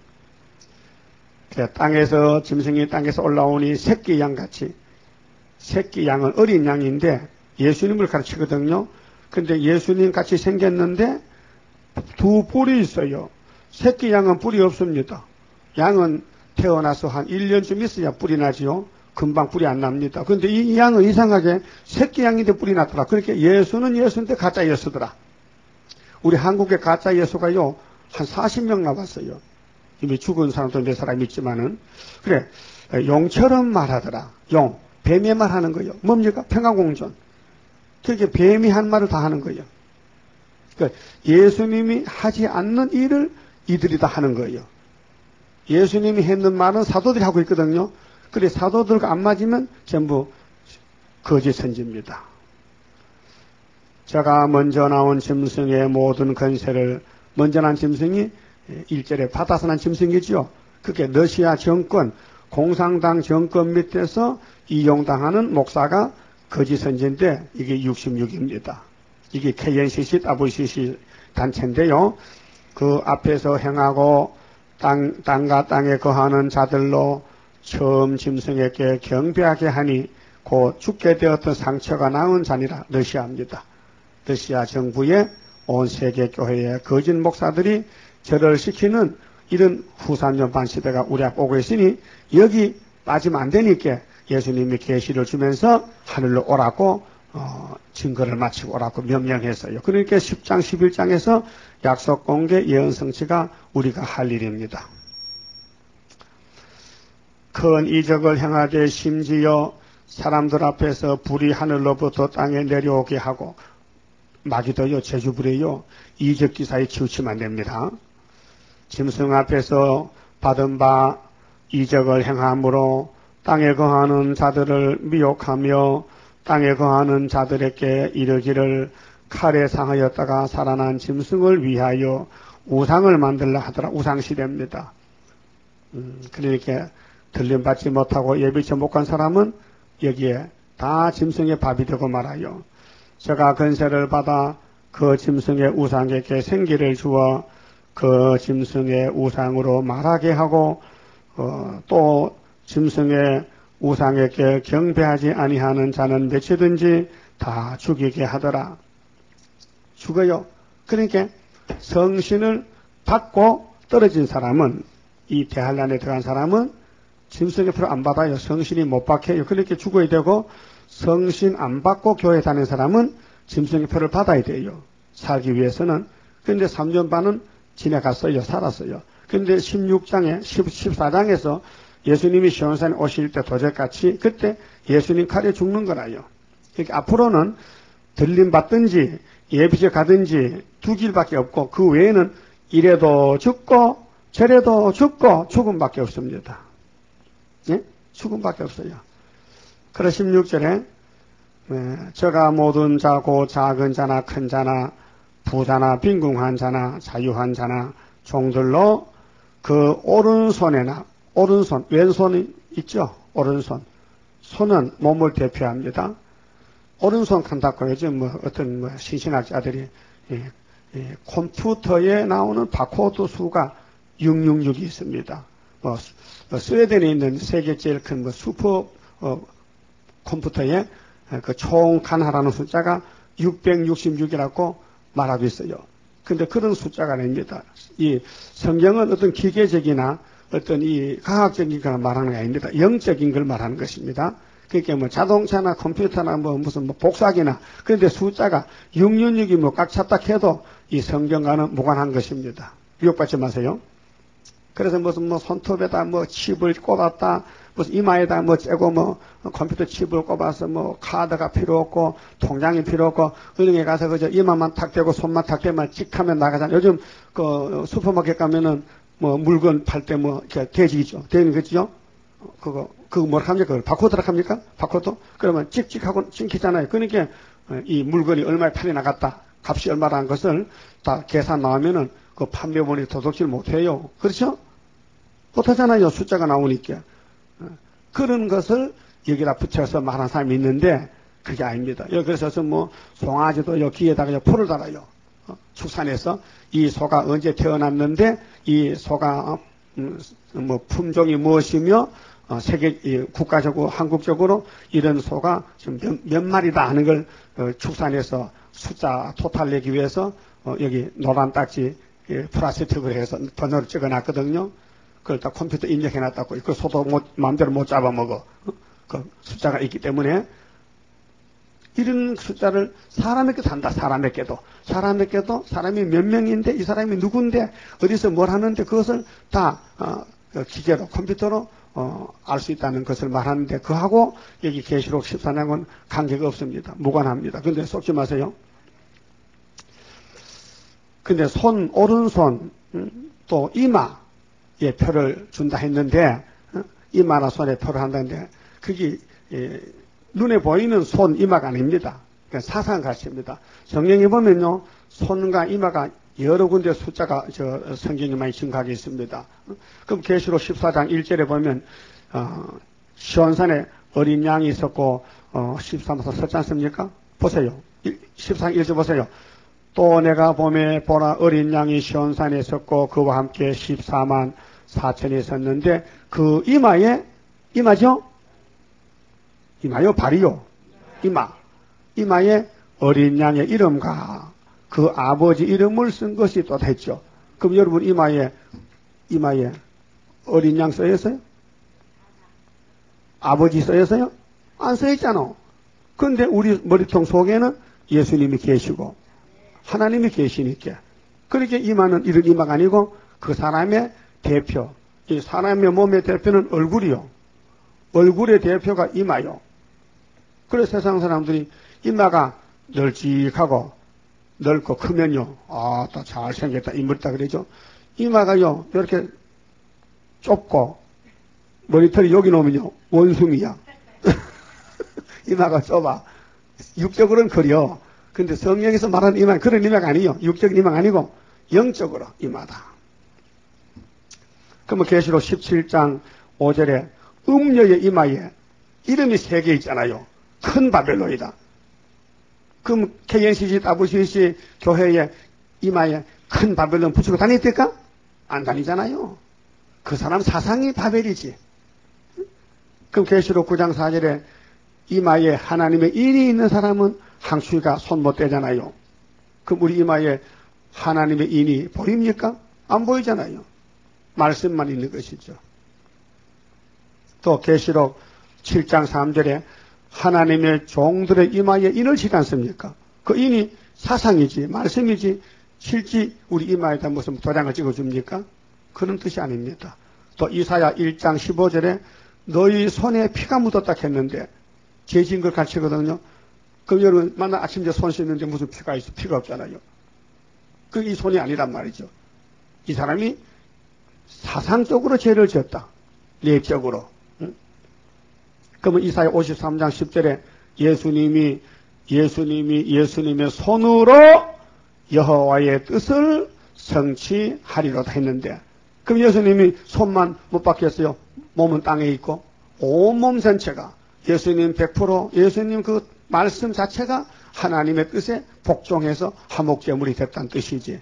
땅에서 짐승이 땅에서 올라오니 새끼 양같이 새끼 양은 어린 양인데 예수님을 가르치거든요. 근데 예수님 같이 생겼는데 두 뿔이 있어요. 새끼 양은 뿔이 없습니다. 양은 태어나서 한 1년쯤 있어야 뿔이 나지요. 금방 뿔이 안 납니다. 그런데 이 양은 이상하게 새끼 양인데 뿔이 났더라. 그러니까 예수는 예수인데 가짜 예수더라. 우리 한국에 가짜 예수가요. 한 40명 나왔어요. 이미 죽은 사람도 몇 사람 있지만은. 그래. 용처럼 말하더라. 용. 뱀의 말 하는 거예요. 뭡니까? 평화공존. 그렇게 뱀이 한 말을 다 하는 거예요. 그러니까 예수님이 하지 않는 일을 이들이 다 하는 거예요. 예수님이 했는 말은 사도들이 하고 있거든요. 그래 사도들과 안 맞으면 전부 거짓 선지입니다. 제가 먼저 나온 짐승의 모든 권세를 먼저 난 짐승이 1절에 받아서 난 짐승이죠. 그게 러시아 정권, 공산당 정권 밑에서 이용당하는 목사가 거짓 선지인데 이게 66입니다. 이게 KNCC, WCC 단체인데요. 그 앞에서 행하고 땅과 땅에 거하는 자들로 처음 짐승에게 경배하게 하니 곧 죽게 되었던 상처가 나은 자니라. 러시아입니다. 러시아 정부의 온 세계 교회의 거짓 목사들이 절을 시키는 이런 후산전반 시대가 우리 앞에 오고 있으니 여기 빠지면 안 되니까 예수님이 계시를 주면서 하늘로 오라고 증거를 마치고 오라고 명령했어요. 그러니까 10장 11장에서 약속 공개 예언 성취가 우리가 할 일입니다. 큰 이적을 행하되 심지어 사람들 앞에서 불이 하늘로부터 땅에 내려오게 하고 마귀도요 제주불에요 이적 기사에 치우치면 안 됩니다. 짐승 앞에서 받은 바 이적을 행함으로 땅에 거하는 자들을 미혹하며 땅에 거하는 자들에게 이르기를 칼에 상하였다가 살아난 짐승을 위하여 우상을 만들라 하더라. 우상시대입니다. 그러니까 들림받지 못하고 예비치 못 간 사람은 여기에 다 짐승의 밥이 되고 말아요. 저가 권세를 받아 그 짐승의 우상에게 생기를 주어 그 짐승의 우상으로 말하게 하고 또 짐승의 우상에게 경배하지 아니하는 자는 몇이든지 다 죽이게 하더라. 죽어요. 그러니까 성신을 받고 떨어진 사람은, 이 대환란에 들어간 사람은 짐승의 표를 안 받아요. 성신이 못 받게 해요. 그렇게 죽어야 되고, 성신 안 받고 교회 다니는 사람은 짐승의 표를 받아야 돼요. 살기 위해서는. 그런데 3년 반은 지내갔어요. 살았어요. 그런데 16장에, 14장에서 예수님이 시온산에 오실 때 도적같이 그때 예수님 칼에 죽는 거라요. 그러니까 앞으로는 들림 받든지 예비제 가든지 두 길밖에 없고 그 외에는 이래도 죽고 저래도 죽고 죽음밖에 없습니다. 예? 죽음밖에 없어요. 그래서 16절에 저가 모든 자 곧 작은 자나 큰 자나 부자나 빈궁한 자나 자유한 자나 종들로 그 오른손에나 오른손, 왼손이 있죠? 오른손. 손은 몸을 대표합니다. 오른손 칸다고 요즘 어떤 신신학자들이 컴퓨터에 나오는 바코드 수가 666이 있습니다. 스웨덴에 있는 세계 제일 큰 슈퍼 컴퓨터에 그 총 칸하라는 숫자가 666이라고 말하고 있어요. 근데 그런 숫자가 아닙니다. 이 성경은 어떤 기계적이나 어떤 이 과학적인 걸 말하는 게 아닙니다. 영적인 걸 말하는 것입니다. 그러니까 자동차나 컴퓨터나 무슨 복사기나 그런데 숫자가 666이 꽉 찼다 해도 이 성경과는 무관한 것입니다. 유혹받지 마세요. 그래서 무슨 손톱에다 칩을 꼽았다, 무슨 이마에다 째고 컴퓨터 칩을 꼽아서 카드가 필요 없고 통장이 필요 없고 은행에 가서 그저 이마만 탁 대고 손만 탁 대면 찍하면 나가잖아요. 요즘 그 슈퍼마켓 가면은 물건 팔 때 이렇게 돼지죠. 돼지는 그죠? 그거 뭐라 합니까? 그걸 바코드라 합니까? 바코드? 그러면 찍찍하고 찍히잖아요. 그러니까 이 물건이 얼마에 팔이 나갔다, 값이 얼마라는 것을 다 계산 나오면은 그 판매원이 도둑질 못해요. 그렇죠? 못하잖아요. 숫자가 나오니까. 그런 것을 여기다 붙여서 말하는 사람이 있는데 그게 아닙니다. 그래서 송아지도 여기 귀에다가 풀을 달아요. 축산에서 이 소가 언제 태어났는데 이 소가 품종이 무엇이며 세계 국가적으로 한국적으로 이런 소가 지금 몇 마리다 하는 걸 축산해서 숫자 토탈 내기 위해서 여기 노란 딱지 플라스틱을 해서 번호를 찍어놨거든요. 그걸 다 컴퓨터 입력해놨다고. 그 소도 마음대로 못 잡아먹어. 그 숫자가 있기 때문에 이런 숫자를 사람에게도 한다. 사람에게도 사람이 몇 명인데 이 사람이 누군데 어디서 뭘 하는데 그것을 다 기계로 컴퓨터로 알 수 있다는 것을 말하는데 그하고 여기 계시록 14장은 관계가 없습니다. 무관합니다. 근데 속지 마세요. 근데 오른손 또 이마에 표를 준다 했는데 이마나 손에 표를 한다는데 그게 눈에 보이는 손 이마가 아닙니다. 그러니까 사상가치입니다. 성경에 보면요 손과 이마가 여러 군데 숫자가 성경에 많이 증가하게 있습니다. 그럼 계시록 14장 1절에 보면 시온산에 어린 양이 있었고 13서 썼지 않습니까? 보세요. 14장 1절 보세요. 또 내가 봄에 보라 어린 양이 시온산에 있었고 그와 함께 14만 4천이 있었는데 그 이마죠? 이마요? 발이요? 이마에 어린 양의 이름과 그 아버지 이름을 쓴 것이 또 됐죠. 그럼 여러분 이마에 어린 양 써있어요? 아버지 써있어요? 안 써있잖아. 근데 우리 머리통 속에는 예수님이 계시고 하나님이 계시니까. 그렇게 이마는 이런 이마가 아니고 그 사람의 대표. 이 사람의 몸의 대표는 얼굴이요. 얼굴의 대표가 이마요. 그래서 세상 사람들이 이마가 널찍하고 넓고 크면요. 또 잘생겼다. 이물다 그러죠. 이마가요. 이렇게 좁고 머리털이 여기 놓으면요. 원숭이야. 이마가 좁아. 육적으로는 그려. 근데 성경에서 말하는 이마 그런 이마가 아니요. 육적인 이마가 아니고 영적으로 이마다. 그러면 계시록 17장 5절에 음녀의 이마에 이름이 3개 있잖아요. 큰 바벨론이다. 그럼 KNCC, WCC 교회에 이마에 큰 바벨론 붙이고 다닐까? 안 다니잖아요. 그 사람 사상이 바벨이지. 그럼 계시록 9장 4절에 이마에 하나님의 인이 있는 사람은 항수이가 손 못 대잖아요. 그럼 우리 이마에 하나님의 인이 보입니까? 안 보이잖아요. 말씀만 있는 것이죠. 또 계시록 7장 3절에 하나님의 종들의 이마에 인을 치지 않습니까? 그 인이 사상이지 말씀이지 실제 우리 이마에다 무슨 도장을 찍어줍니까? 그런 뜻이 아닙니다. 또 이사야 1장 15절에 너희 손에 피가 묻었다 했는데 죄진 걸 가르치거든요. 그럼 여러분 만나 아침에 손 씻는데 무슨 피가 있어? 피가 없잖아요. 그게 이 손이 아니란 말이죠. 이 사람이 사상적으로 죄를 지었다. 내적으로. 응? 그러면 이사야 53장 10절에 예수님의 손으로 여호와의 뜻을 성취하리로다 했는데 그럼 예수님이 손만 못 박혔어요. 몸은 땅에 있고 온몸 전체가 예수님 100% 예수님 그 말씀 자체가 하나님의 뜻에 복종해서 화목제물이 됐다는 뜻이지.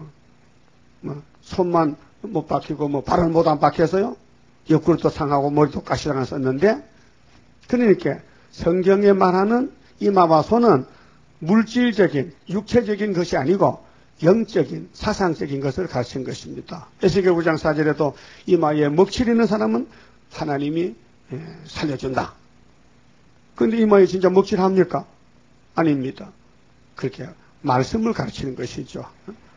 손만 못 박히고 발을 못 안 박혀서요. 옆구리도 상하고 머리도 가시랑을 썼는데 그러니까 성경에 말하는 이마와 손은 물질적인 육체적인 것이 아니고 영적인 사상적인 것을 가르친 것입니다. 에스겔 9장 4절에도 이마에 먹칠 있는 사람은 하나님이 살려준다. 그런데 이마에 진짜 먹칠합니까? 아닙니다. 그렇게 말씀을 가르치는 것이죠.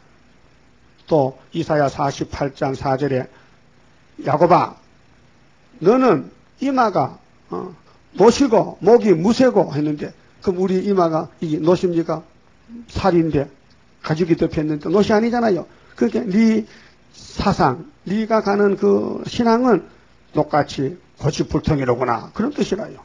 또 이사야 48장 4절에 야곱아 너는 이마가 노시고 목이 무쇠고 했는데 그럼 우리 이마가 이게 노십니까? 살인데 가죽이 덮였는데 노시 아니잖아요. 그러니까 네 사상, 네가 가는 그 신앙은 똑같이 고집불통이로구나 그런 뜻이라요.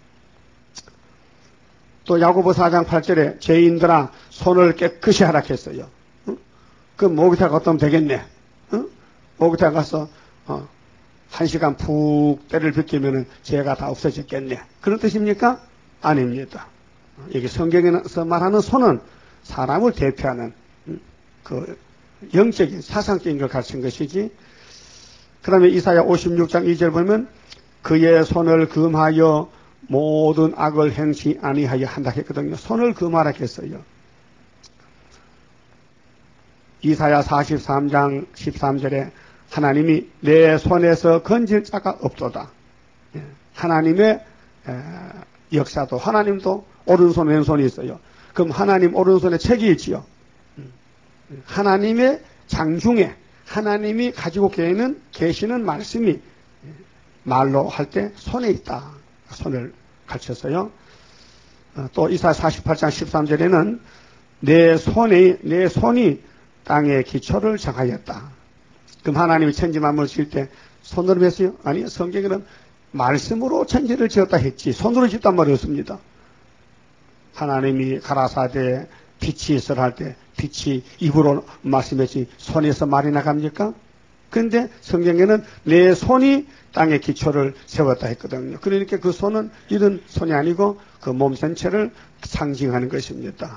또 야고보 4장 8절에 죄인들아 손을 깨끗이 하라 했어요. 그 목욕탕 갔다 오면 되겠네. 목욕탕 가서 1시간 푹 때를 벗기면은 죄가 다 없어졌겠네. 그런 뜻입니까? 아닙니다. 여기 성경에서 말하는 손은 사람을 대표하는 그 영적인 사상적인 걸 가르친 것이지. 그 다음에 이사야 56장 2절 보면 그의 손을 금하여 모든 악을 행치 아니하여 한다 했거든요. 손을 금하라 했어요. 이사야 43장 13절에 하나님이 내 손에서 건질 자가 없도다. 하나님의 역사도 하나님도 오른손 왼손이 있어요. 그럼 하나님 오른손에 책이 있지요. 하나님의 장중에 하나님이 가지고 계시는 말씀이 말로 할 때 손에 있다. 손을 가르쳤어요. 또 이사야 48장 13절에는 내 손이 땅의 기초를 정하였다. 그럼 하나님이 천지 만물을 지을 때 손으로 했어요? 아니, 성경에는 말씀으로 천지를 지었다 했지 손으로 짓단 말이 없습니다. 하나님이 가라사대 빛이 있으라 할 때 빛이 입으로 말씀했지 손에서 말이 나갑니까? 근데 성경에는 내 손이 땅의 기초를 세웠다 했거든요. 그러니까 그 손은 이런 손이 아니고 그 몸 전체를 상징하는 것입니다.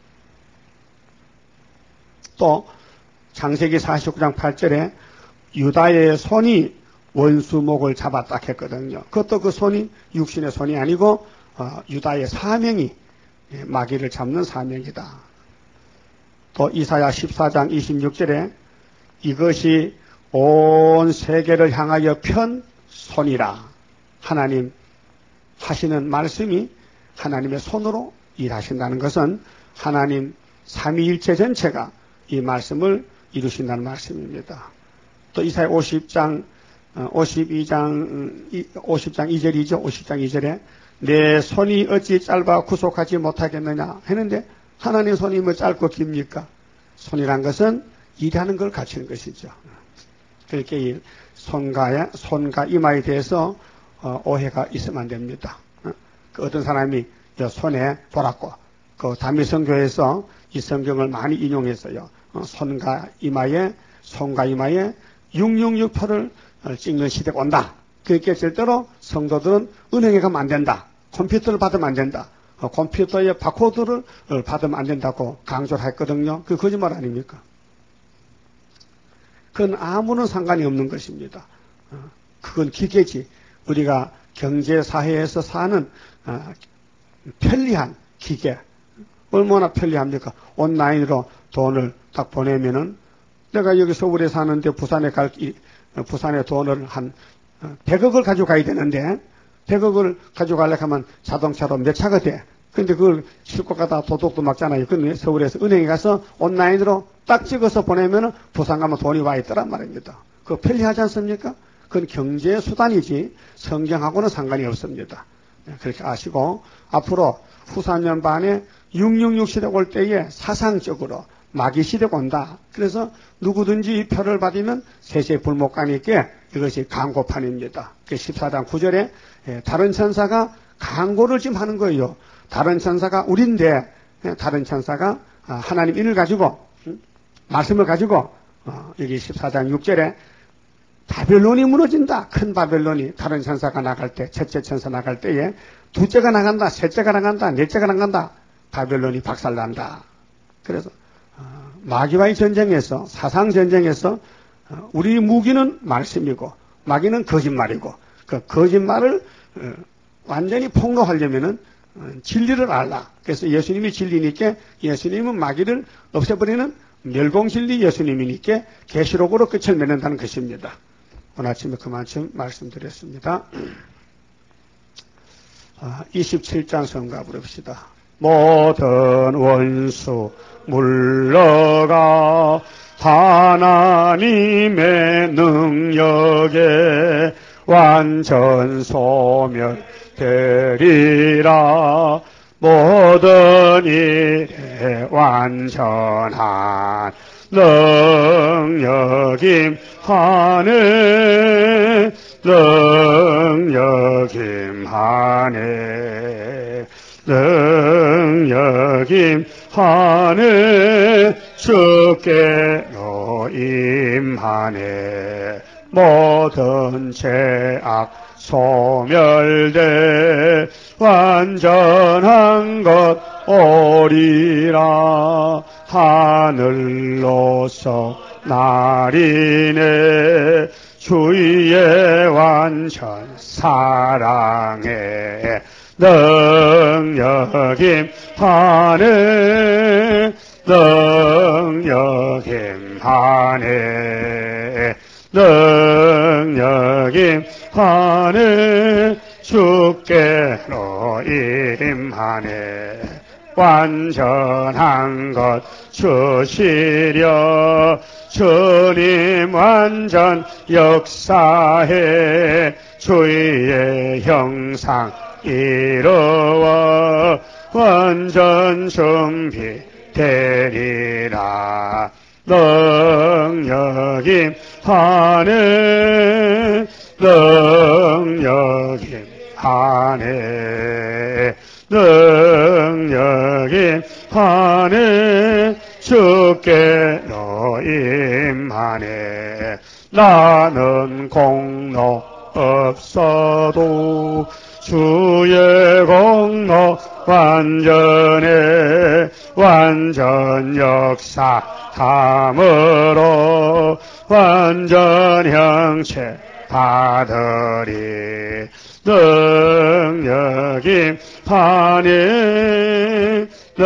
또 창세기 49장 8절에 유다의 손이 원수목을 잡았다 했거든요. 그것도 그 손이 육신의 손이 아니고 유다의 사명이 마귀를 잡는 사명이다. 또 이사야 14장 26절에 이것이 온 세계를 향하여 편 손이라. 하나님 하시는 말씀이 하나님의 손으로 일하신다는 것은 하나님 삼위일체 전체가 이 말씀을 이루신다는 말씀입니다. 또 이사야 50장 2절이죠. 50장 2절에 내 손이 어찌 짧아 구속하지 못하겠느냐 했는데 하나님 손이 뭐 짧고 깁니까? 손이란 것은 일하는 걸 갖추는 것이죠. 그렇게 이 손과 이마에 대해서 오해가 있으면 안 됩니다. 그 어떤 사람이 손에 보라고 그 다미성교에서 이 성경을 많이 인용했어요. 손과 이마에 666표를 찍는 시대가 온다. 그렇게 절대로 성도들은 은행에 가면 안 된다. 컴퓨터를 받으면 안 된다. 컴퓨터의 바코드를 받으면 안 된다고 강조를 했거든요. 그 거짓말 아닙니까? 그건 아무런 상관이 없는 것입니다. 그건 기계지. 우리가 경제사회에서 사는 편리한 기계. 얼마나 편리합니까? 온라인으로 돈을 딱 보내면은 내가 여기 서울에 사는데 부산에 돈을 한 100억을 가져가야 되는데 100억을 가져가려고 하면 자동차로 몇 차가 돼. 근데 그걸 싣고 가다 도둑도 막잖아요. 근데 서울에서 은행에 가서 온라인으로 딱 찍어서 보내면은 부산 가면 돈이 와 있더란 말입니다. 그거 편리하지 않습니까? 그건 경제의 수단이지 성경하고는 상관이 없습니다. 그렇게 아시고 앞으로 후사년 반에 666 시대가 올 때에 사상적으로 마귀 시대가 온다. 그래서 누구든지 이 표를 받으면 세세 불목가니까 이것이 강고판입니다. 14장 9절에 다른 천사가 강고를 지금 하는 거예요. 다른 천사가 우린데 다른 천사가 하나님 인을 가지고 말씀을 가지고 여기 14장 6절에 바벨론이 무너진다. 큰 바벨론이 다른 천사가 나갈 때 첫째 천사 나갈 때에 둘째가 나간다. 셋째가 나간다. 넷째가 나간다. 바벨론이 박살난다. 그래서 마귀와의 전쟁에서 사상 전쟁에서 우리 무기는 말씀이고 마귀는 거짓말이고 그 거짓말을 완전히 폭로하려면은 진리를 알라. 그래서 예수님이 진리니까 예수님은 마귀를 없애버리는 멸공진리 예수님이니까 계시록으로 끝을 맺는다는 것입니다. 오늘 아침에 그만큼 말씀드렸습니다. 27장 성가 부릅시다. 모든 원수 물러가 하나님의 능력에 완전 소멸되리라. 모든 일에 완전한 능력임 하네. 능력임 하네. 능력임 하네. 주께로 임하네. 모든 죄악 소멸돼 완전한 것 오리라. 하늘로서 날이네. 주의 완전 사랑에 능력임 하네. 능력임 하네. 능력임 하네. 주께로 임하네. 완전한 것 주시려. 주님 완전 역사해. 주의 형상 이루어 완전 준비되리라. 능력임 하네. 능력임 하네. 능력임 하네. 주께로 임하네. 나는 공로 없어도 주의 공로 완전해. 완전 역사함으로 완전 형체 받으리. 능력임 하네.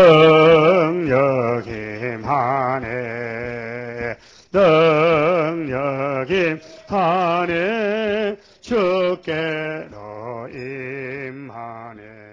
능력임 하네. 능력임 하네. 주께로 임하네.